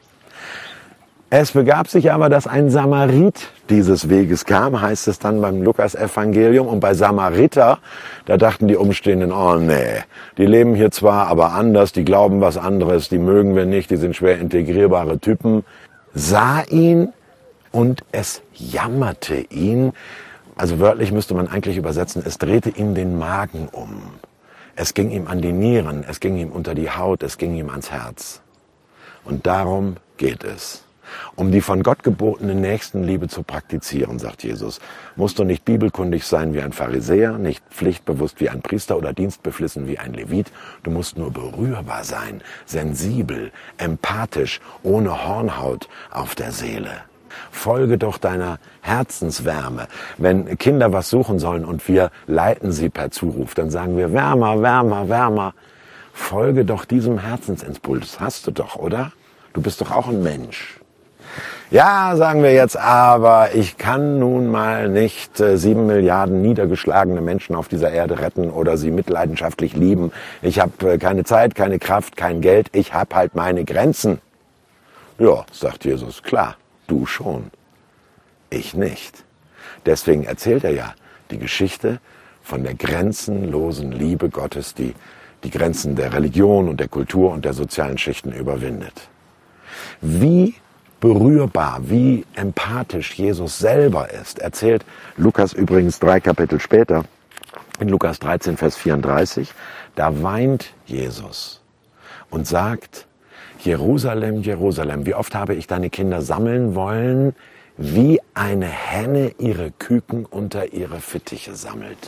Es begab sich aber, dass ein Samarit dieses Weges kam, heißt es dann beim Lukas-Evangelium. Und bei Samariter, da dachten die Umstehenden, oh nee, die leben hier zwar, aber anders, die glauben was anderes, die mögen wir nicht, die sind schwer integrierbare Typen. Sah ihn und es jammerte ihn. Also wörtlich müsste man eigentlich übersetzen, es drehte ihm den Magen um. Es ging ihm an die Nieren, es ging ihm unter die Haut, es ging ihm ans Herz. Und darum geht es. Um die von Gott gebotene Nächstenliebe zu praktizieren, sagt Jesus, musst du nicht bibelkundig sein wie ein Pharisäer, nicht pflichtbewusst wie ein Priester oder dienstbeflissen wie ein Levit. Du musst nur berührbar sein, sensibel, empathisch, ohne Hornhaut auf der Seele. Folge doch deiner Herzenswärme. Wenn Kinder was suchen sollen und wir leiten sie per Zuruf, dann sagen wir wärmer, wärmer, wärmer. Folge doch diesem Herzensimpuls. Hast du doch, oder? Du bist doch auch ein Mensch. Ja, sagen wir jetzt, aber ich kann nun mal nicht 7 Milliarden niedergeschlagene Menschen auf dieser Erde retten oder sie mitleidenschaftlich lieben. Ich habe keine Zeit, keine Kraft, kein Geld. Ich habe halt meine Grenzen. Ja, sagt Jesus, klar, du schon. Ich nicht. Deswegen erzählt er ja die Geschichte von der grenzenlosen Liebe Gottes, die die Grenzen der Religion und der Kultur und der sozialen Schichten überwindet. Wie berührbar, wie empathisch Jesus selber ist, erzählt Lukas übrigens 3 Kapitel später, in Lukas 13, Vers 34, da weint Jesus und sagt, Jerusalem, Jerusalem, wie oft habe ich deine Kinder sammeln wollen, wie eine Henne ihre Küken unter ihre Fittiche sammelt.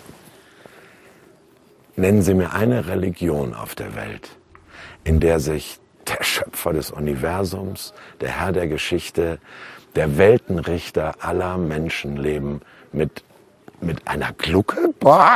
Nennen Sie mir eine Religion auf der Welt, in der sich der Schöpfer des Universums, der Herr der Geschichte, der Weltenrichter aller Menschenleben mit einer Glucke,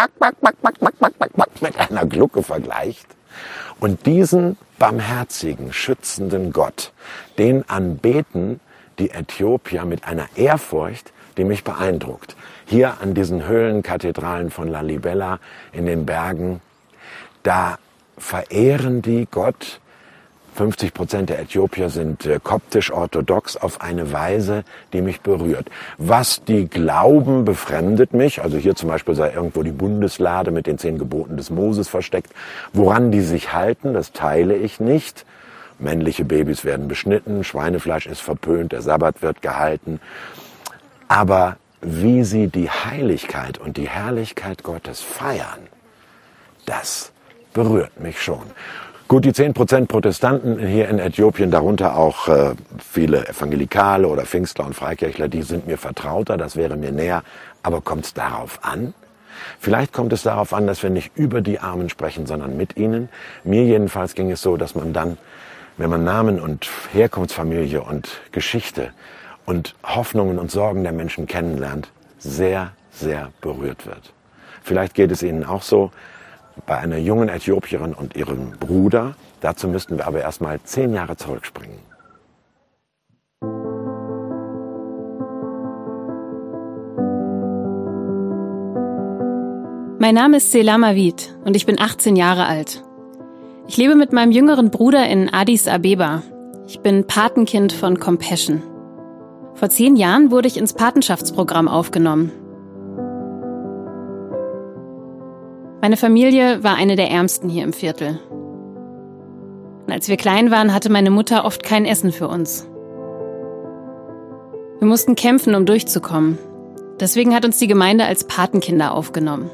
mit einer Glucke vergleicht. Und diesen barmherzigen, schützenden Gott, den anbeten die Äthiopier mit einer Ehrfurcht, die mich beeindruckt. Hier an diesen Höhlenkathedralen von Lalibela in den Bergen, da verehren die Gott. 50% der Äthiopier sind koptisch-orthodox auf eine Weise, die mich berührt. Was die glauben, befremdet mich. Also hier zum Beispiel sei irgendwo die Bundeslade mit den 10 Geboten des Moses versteckt. Woran die sich halten, das teile ich nicht. Männliche Babys werden beschnitten, Schweinefleisch ist verpönt, der Sabbat wird gehalten. Aber wie sie die Heiligkeit und die Herrlichkeit Gottes feiern, das berührt mich schon. Gut, die 10% Protestanten hier in Äthiopien, darunter auch viele Evangelikale oder Pfingstler und Freikirchler, die sind mir vertrauter, das wäre mir näher. Aber kommt es darauf an? Vielleicht kommt es darauf an, dass wir nicht über die Armen sprechen, sondern mit ihnen. Mir jedenfalls ging es so, dass man dann, wenn man Namen und Herkunftsfamilie und Geschichte und Hoffnungen und Sorgen der Menschen kennenlernt, sehr, sehr berührt wird. Vielleicht geht es Ihnen auch so bei einer jungen Äthiopierin und ihrem Bruder. Dazu müssten wir aber erst mal 10 Jahre zurückspringen. Mein Name ist Selamawit und ich bin 18 Jahre alt. Ich lebe mit meinem jüngeren Bruder in Addis Abeba. Ich bin Patenkind von Compassion. Vor 10 Jahren wurde ich ins Patenschaftsprogramm aufgenommen. Meine Familie war eine der ärmsten hier im Viertel. Und als wir klein waren, hatte meine Mutter oft kein Essen für uns. Wir mussten kämpfen, um durchzukommen. Deswegen hat uns die Gemeinde als Patenkinder aufgenommen.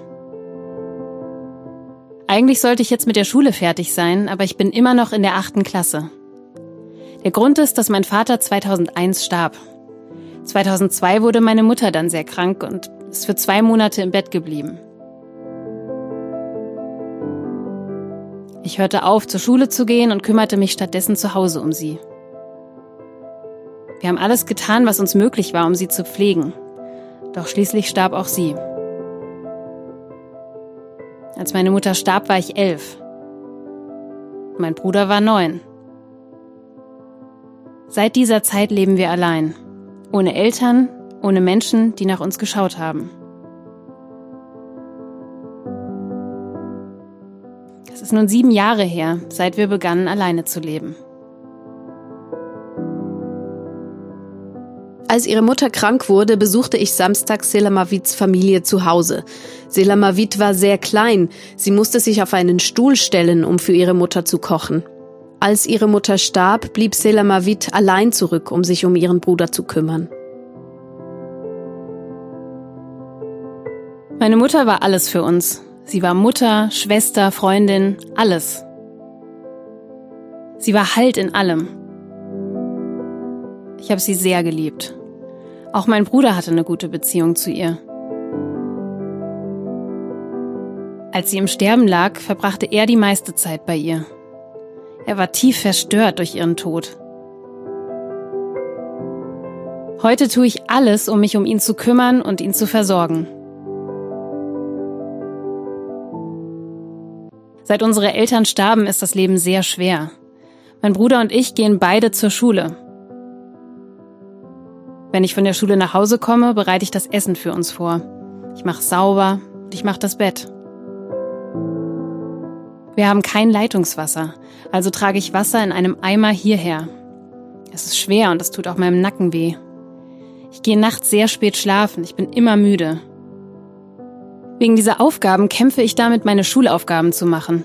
Eigentlich sollte ich jetzt mit der Schule fertig sein, aber ich bin immer noch in der 8. Klasse. Der Grund ist, dass mein Vater 2001 starb. 2002 wurde meine Mutter dann sehr krank und ist für 2 Monate im Bett geblieben. Ich hörte auf, zur Schule zu gehen und kümmerte mich stattdessen zu Hause um sie. Wir haben alles getan, was uns möglich war, um sie zu pflegen. Doch schließlich starb auch sie. Als meine Mutter starb, war ich 11. Mein Bruder war 9. Seit dieser Zeit leben wir allein. Ohne Eltern, ohne Menschen, die nach uns geschaut haben. Es ist nun 7 Jahre her, seit wir begannen, alleine zu leben. Als ihre Mutter krank wurde, besuchte ich samstags Selamawits Familie zu Hause. Selamawit war sehr klein. Sie musste sich auf einen Stuhl stellen, um für ihre Mutter zu kochen. Als ihre Mutter starb, blieb Selamawit allein zurück, um sich um ihren Bruder zu kümmern. Meine Mutter war alles für uns. Sie war Mutter, Schwester, Freundin, alles. Sie war Halt in allem. Ich habe sie sehr geliebt. Auch mein Bruder hatte eine gute Beziehung zu ihr. Als sie im Sterben lag, verbrachte er die meiste Zeit bei ihr. Er war tief verstört durch ihren Tod. Heute tue ich alles, um mich um ihn zu kümmern und ihn zu versorgen. Seit unsere Eltern starben, ist das Leben sehr schwer. Mein Bruder und ich gehen beide zur Schule. Wenn ich von der Schule nach Hause komme, bereite ich das Essen für uns vor. Ich mache sauber und ich mache das Bett. Wir haben kein Leitungswasser, also trage ich Wasser in einem Eimer hierher. Es ist schwer und es tut auch meinem Nacken weh. Ich gehe nachts sehr spät schlafen, ich bin immer müde. Wegen dieser Aufgaben kämpfe ich damit, meine Schulaufgaben zu machen.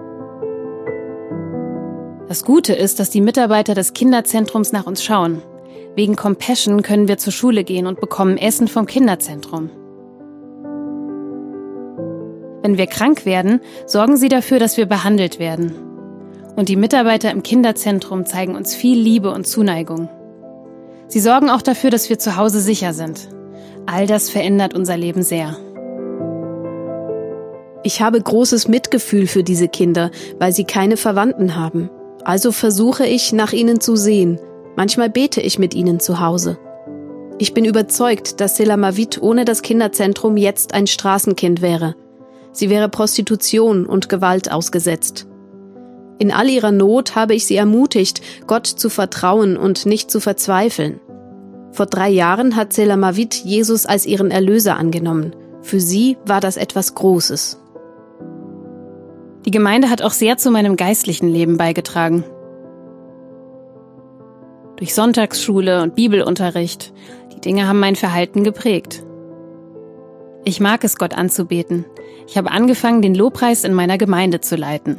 Das Gute ist, dass die Mitarbeiter des Kinderzentrums nach uns schauen. Wegen Compassion können wir zur Schule gehen und bekommen Essen vom Kinderzentrum. Wenn wir krank werden, sorgen sie dafür, dass wir behandelt werden. Und die Mitarbeiter im Kinderzentrum zeigen uns viel Liebe und Zuneigung. Sie sorgen auch dafür, dass wir zu Hause sicher sind. All das verändert unser Leben sehr. Ich habe großes Mitgefühl für diese Kinder, weil sie keine Verwandten haben. Also versuche ich, nach ihnen zu sehen. Manchmal bete ich mit ihnen zu Hause. Ich bin überzeugt, dass Selamawit ohne das Kinderzentrum jetzt ein Straßenkind wäre. Sie wäre Prostitution und Gewalt ausgesetzt. In all ihrer Not habe ich sie ermutigt, Gott zu vertrauen und nicht zu verzweifeln. Vor 3 Jahren hat Selamawit Jesus als ihren Erlöser angenommen. Für sie war das etwas Großes. Die Gemeinde hat auch sehr zu meinem geistlichen Leben beigetragen. Durch Sonntagsschule und Bibelunterricht. Die Dinge haben mein Verhalten geprägt. Ich mag es, Gott anzubeten. Ich habe angefangen, den Lobpreis in meiner Gemeinde zu leiten.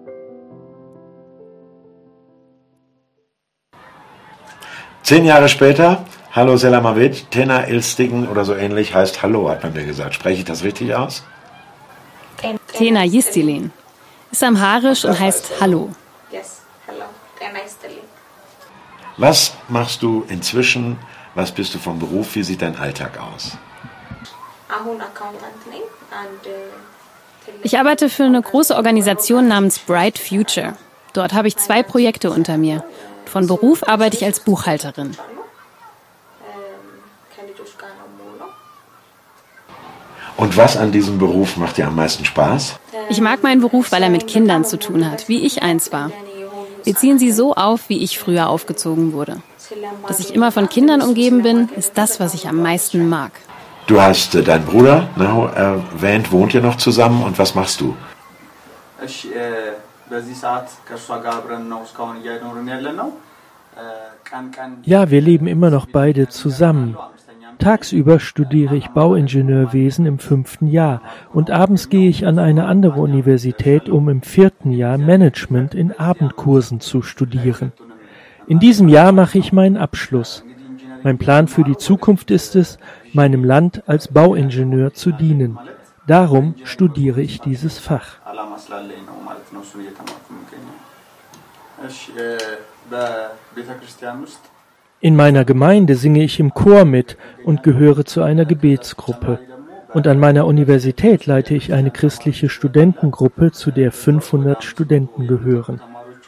Zehn Jahre später, hallo Selamawit, Tena Ilstigen oder so ähnlich heißt Hallo, hat man mir gesagt. Spreche ich das richtig aus? Tena Yistilin ist amharisch und heißt Hallo. Yes, hello. Tena Yistilin. Was machst du inzwischen? Was bist du vom Beruf? Wie sieht dein Alltag aus? Ich arbeite für eine große Organisation namens Bright Future. Dort habe ich 2 Projekte unter mir. Von Beruf arbeite ich als Buchhalterin. Und was an diesem Beruf macht dir am meisten Spaß? Ich mag meinen Beruf, weil er mit Kindern zu tun hat, wie ich eins war. Wir ziehen sie so auf, wie ich früher aufgezogen wurde. Dass ich immer von Kindern umgeben bin, ist das, was ich am meisten mag. Du hast deinen Bruder erwähnt, wohnt ihr noch zusammen und was machst du? Ja, wir leben immer noch beide zusammen. Tagsüber studiere ich Bauingenieurwesen im 5. Jahr und abends gehe ich an eine andere Universität, um im 4. Jahr Management in Abendkursen zu studieren. In diesem Jahr mache ich meinen Abschluss. Mein Plan für die Zukunft ist es, meinem Land als Bauingenieur zu dienen. Darum studiere ich dieses Fach. In meiner Gemeinde singe ich im Chor mit und gehöre zu einer Gebetsgruppe. Und an meiner Universität leite ich eine christliche Studentengruppe, zu der 500 Studenten gehören.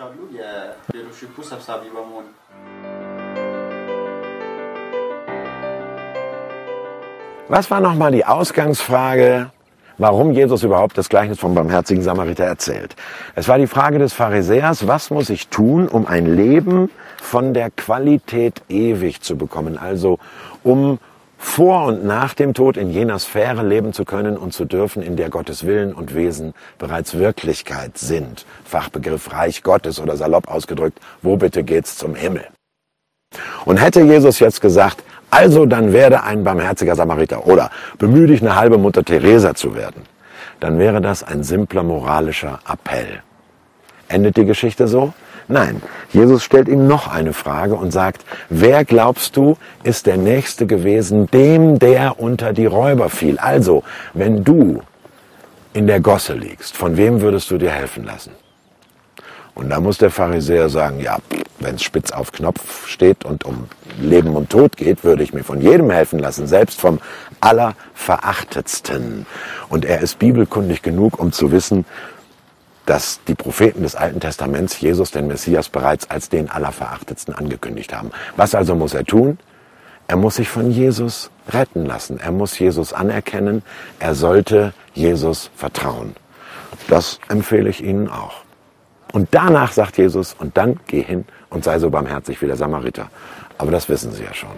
Was war nochmal die Ausgangsfrage, warum Jesus überhaupt das Gleichnis vom barmherzigen Samariter erzählt? Es war die Frage des Pharisäers, was muss ich tun, um ein Leben von der Qualität ewig zu bekommen? Also um vor und nach dem Tod in jener Sphäre leben zu können und zu dürfen, in der Gottes Willen und Wesen bereits Wirklichkeit sind. Fachbegriff Reich Gottes oder salopp ausgedrückt, wo bitte geht's zum Himmel? Und hätte Jesus jetzt gesagt, also dann werde ein barmherziger Samariter oder bemühe dich, eine halbe Mutter Teresa zu werden, dann wäre das ein simpler moralischer Appell. Endet die Geschichte so? Nein, Jesus stellt ihm noch eine Frage und sagt, wer glaubst du, ist der Nächste gewesen, dem der unter die Räuber fiel? Also, wenn du in der Gosse liegst, von wem würdest du dir helfen lassen? Und da muss der Pharisäer sagen, ja, wenn es spitz auf Knopf steht und um Leben und Tod geht, würde ich mir von jedem helfen lassen, selbst vom Allerverachtetsten. Und er ist bibelkundig genug, um zu wissen, dass die Propheten des Alten Testaments Jesus, den Messias, bereits als den Allerverachtetsten angekündigt haben. Was also muss er tun? Er muss sich von Jesus retten lassen. Er muss Jesus anerkennen. Er sollte Jesus vertrauen. Das empfehle ich Ihnen auch. Und danach sagt Jesus, und dann geh hin und sei so barmherzig wie der Samariter. Aber das wissen Sie ja schon.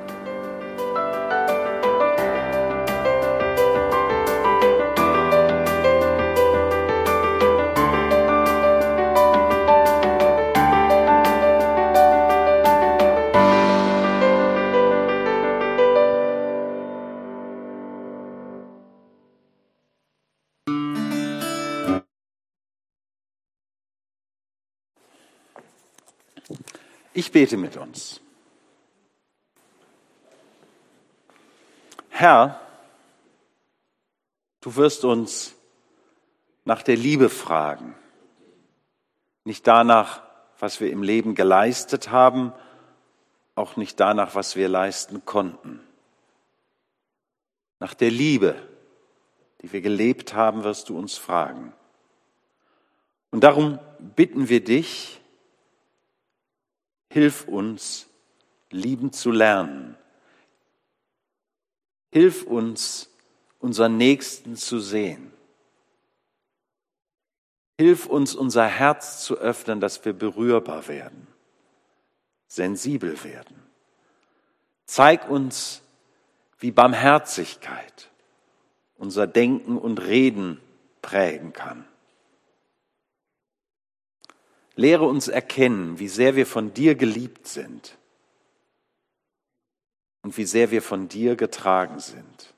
Ich bete mit uns. Herr, du wirst uns nach der Liebe fragen, nicht danach, was wir im Leben geleistet haben, auch nicht danach, was wir leisten konnten. Nach der Liebe, die wir gelebt haben, wirst du uns fragen. Und darum bitten wir dich, hilf uns, lieben zu lernen. Hilf uns, unseren Nächsten zu sehen. Hilf uns, unser Herz zu öffnen, dass wir berührbar werden, sensibel werden. Zeig uns, wie Barmherzigkeit unser Denken und Reden prägen kann. Lehre uns erkennen, wie sehr wir von dir geliebt sind und wie sehr wir von dir getragen sind.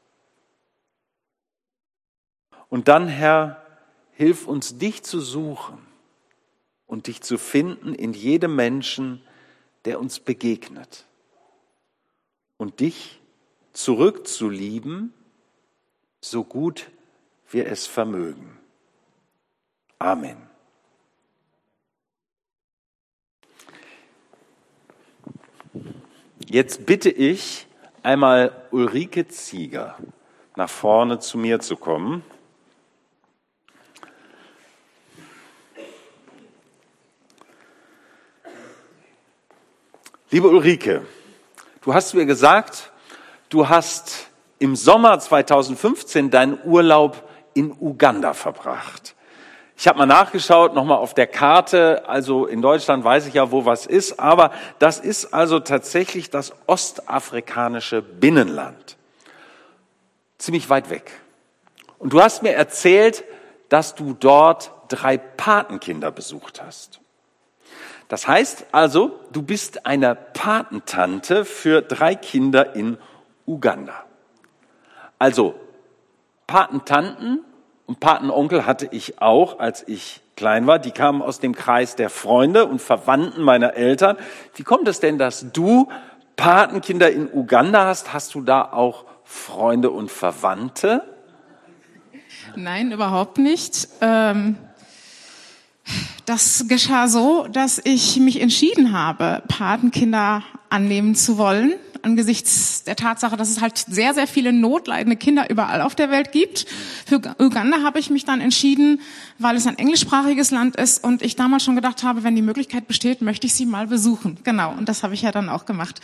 Und dann, Herr, hilf uns, dich zu suchen und dich zu finden in jedem Menschen, der uns begegnet. Und dich zurückzulieben, so gut wir es vermögen. Amen. Jetzt bitte ich einmal Ulrike Zieger nach vorne zu mir zu kommen. Liebe Ulrike, du hast mir gesagt, du hast im Sommer 2015 deinen Urlaub in Uganda verbracht. Ich habe mal nachgeschaut, nochmal auf der Karte, also in Deutschland weiß ich ja, wo was ist, aber das ist also tatsächlich das ostafrikanische Binnenland. Ziemlich weit weg. Und du hast mir erzählt, dass du dort 3 Patenkinder besucht hast. Das heißt also, du bist eine Patentante für 3 Kinder in Uganda. Also Patentanten und Patenonkel hatte ich auch, als ich klein war. Die kamen aus dem Kreis der Freunde und Verwandten meiner Eltern. Wie kommt es denn, dass du Patenkinder in Uganda hast? Hast du da auch Freunde und Verwandte? Nein, überhaupt nicht. Das geschah so, dass ich mich entschieden habe, Patenkinder annehmen zu wollen, angesichts der Tatsache, dass es halt sehr, sehr viele notleidende Kinder überall auf der Welt gibt. Für Uganda habe ich mich dann entschieden, weil es ein englischsprachiges Land ist und ich damals schon gedacht habe, wenn die Möglichkeit besteht, möchte ich sie mal besuchen. Genau, und das habe ich ja dann auch gemacht.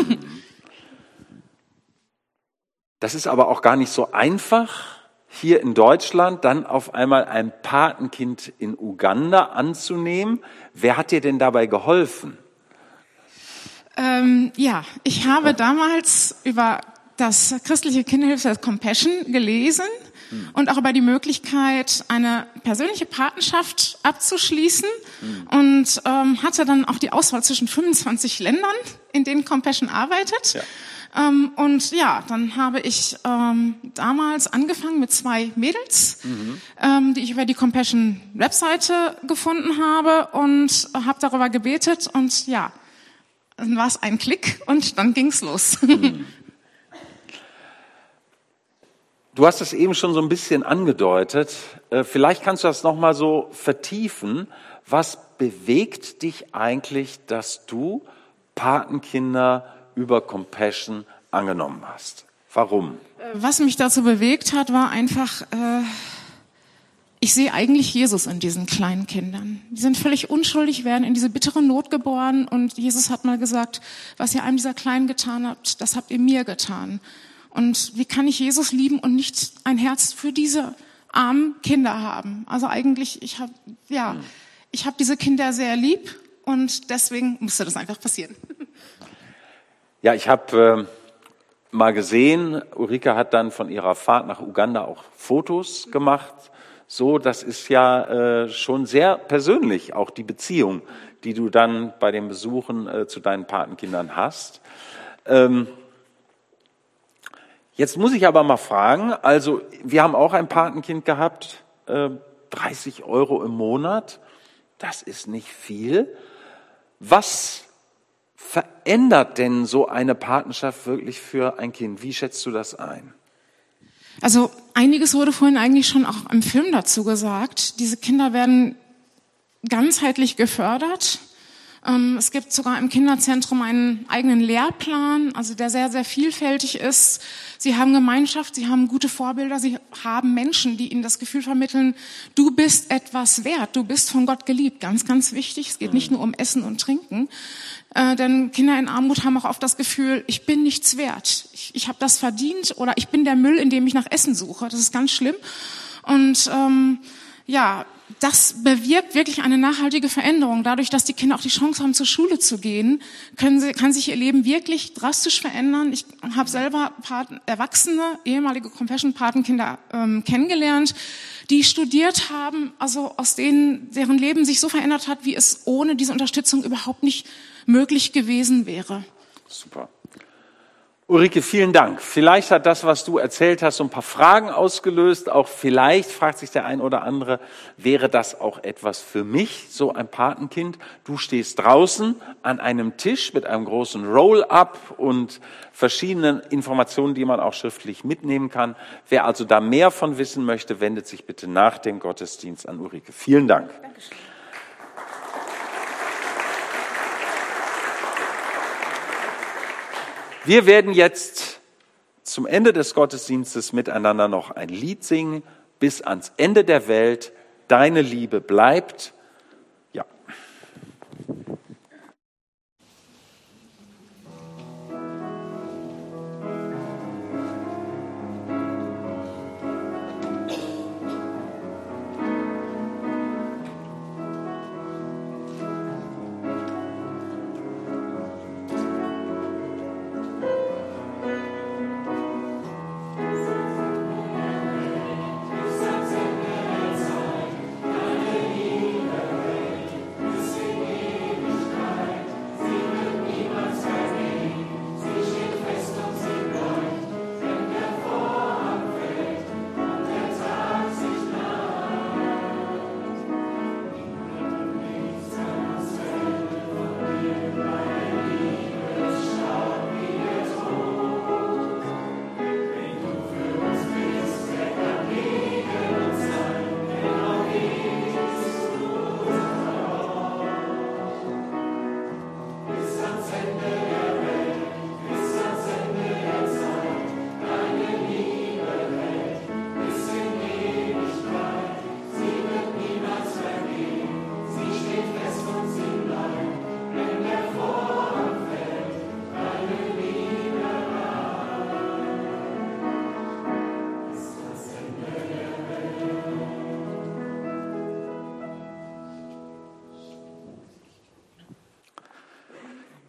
Das ist aber auch gar nicht so einfach, hier in Deutschland dann auf einmal ein Patenkind in Uganda anzunehmen. Wer hat dir denn dabei geholfen? Ja, ich habe damals über das christliche Kinderhilfswerk Compassion gelesen und auch über die Möglichkeit, eine persönliche Patenschaft abzuschließen und hatte dann auch die Auswahl zwischen 25 Ländern, in denen Compassion arbeitet. Ja. Und ja, dann habe ich damals angefangen mit 2 Mädels, die ich über die Compassion-Webseite gefunden habe und habe darüber gebetet und ja, dann war es ein Klick und dann ging's los. Du hast es eben schon so ein bisschen angedeutet. Vielleicht kannst du das nochmal so vertiefen. Was bewegt dich eigentlich, dass du Patenkinder über Compassion angenommen hast? Warum? Was mich dazu bewegt hat, war einfach, ich sehe eigentlich Jesus in diesen kleinen Kindern. Die sind völlig unschuldig, werden in diese bittere Not geboren und Jesus hat mal gesagt, was ihr einem dieser Kleinen getan habt, das habt ihr mir getan. Und wie kann ich Jesus lieben und nicht ein Herz für diese armen Kinder haben? Also eigentlich, ich habe diese Kinder sehr lieb und deswegen musste das einfach passieren. Ja, ich habe mal gesehen, Ulrike hat dann von ihrer Fahrt nach Uganda auch Fotos gemacht. So, das ist ja schon sehr persönlich, auch die Beziehung, die du dann bei den Besuchen zu deinen Patenkindern hast. Jetzt muss ich aber mal fragen, also wir haben auch ein Patenkind gehabt, 30 € im Monat, das ist nicht viel. Was verändert denn so eine Patenschaft wirklich für ein Kind? Wie schätzt du das ein? Also einiges wurde vorhin eigentlich schon auch im Film dazu gesagt. Diese Kinder werden ganzheitlich gefördert. Es gibt sogar im Kinderzentrum einen eigenen Lehrplan, also der sehr, sehr vielfältig ist. Sie haben Gemeinschaft, sie haben gute Vorbilder, sie haben Menschen, die ihnen das Gefühl vermitteln, du bist etwas wert, du bist von Gott geliebt. Ganz, ganz wichtig. Es geht nicht nur um Essen und Trinken. Denn Kinder in Armut haben auch oft das Gefühl, ich bin nichts wert. Ich habe das verdient oder ich bin der Müll, in dem ich nach Essen suche. Das ist ganz schlimm. Und das bewirkt wirklich eine nachhaltige Veränderung. Dadurch, dass die Kinder auch die Chance haben, zur Schule zu gehen, kann sich ihr Leben wirklich drastisch verändern. Ich habe selber Erwachsene, ehemalige Compassion-Patenkinder kennengelernt, die studiert haben, also aus denen, deren Leben sich so verändert hat, wie es ohne diese Unterstützung überhaupt nicht möglich gewesen wäre. Super. Ulrike, vielen Dank. Vielleicht hat das, was du erzählt hast, so ein paar Fragen ausgelöst. Auch vielleicht fragt sich der ein oder andere, wäre das auch etwas für mich, so ein Patenkind? Du stehst draußen an einem Tisch mit einem großen Roll-up und verschiedenen Informationen, die man auch schriftlich mitnehmen kann. Wer also da mehr von wissen möchte, wendet sich bitte nach dem Gottesdienst an Ulrike. Vielen Dank. Dankeschön. Wir werden jetzt zum Ende des Gottesdienstes miteinander noch ein Lied singen, bis ans Ende der Welt, deine Liebe bleibt. Ja.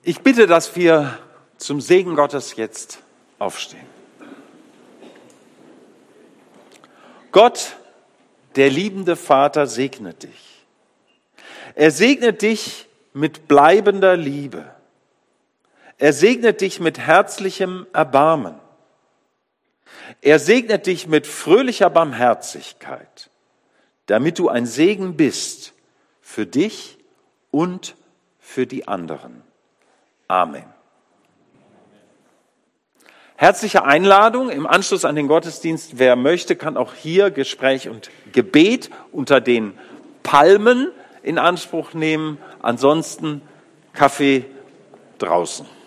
Ich bitte, dass wir zum Segen Gottes jetzt aufstehen. Gott, der liebende Vater, segnet dich. Er segnet dich mit bleibender Liebe. Er segnet dich mit herzlichem Erbarmen. Er segnet dich mit fröhlicher Barmherzigkeit, damit du ein Segen bist für dich und für die anderen. Amen. Herzliche Einladung im Anschluss an den Gottesdienst. Wer möchte, kann auch hier Gespräch und Gebet unter den Palmen in Anspruch nehmen. Ansonsten Kaffee draußen.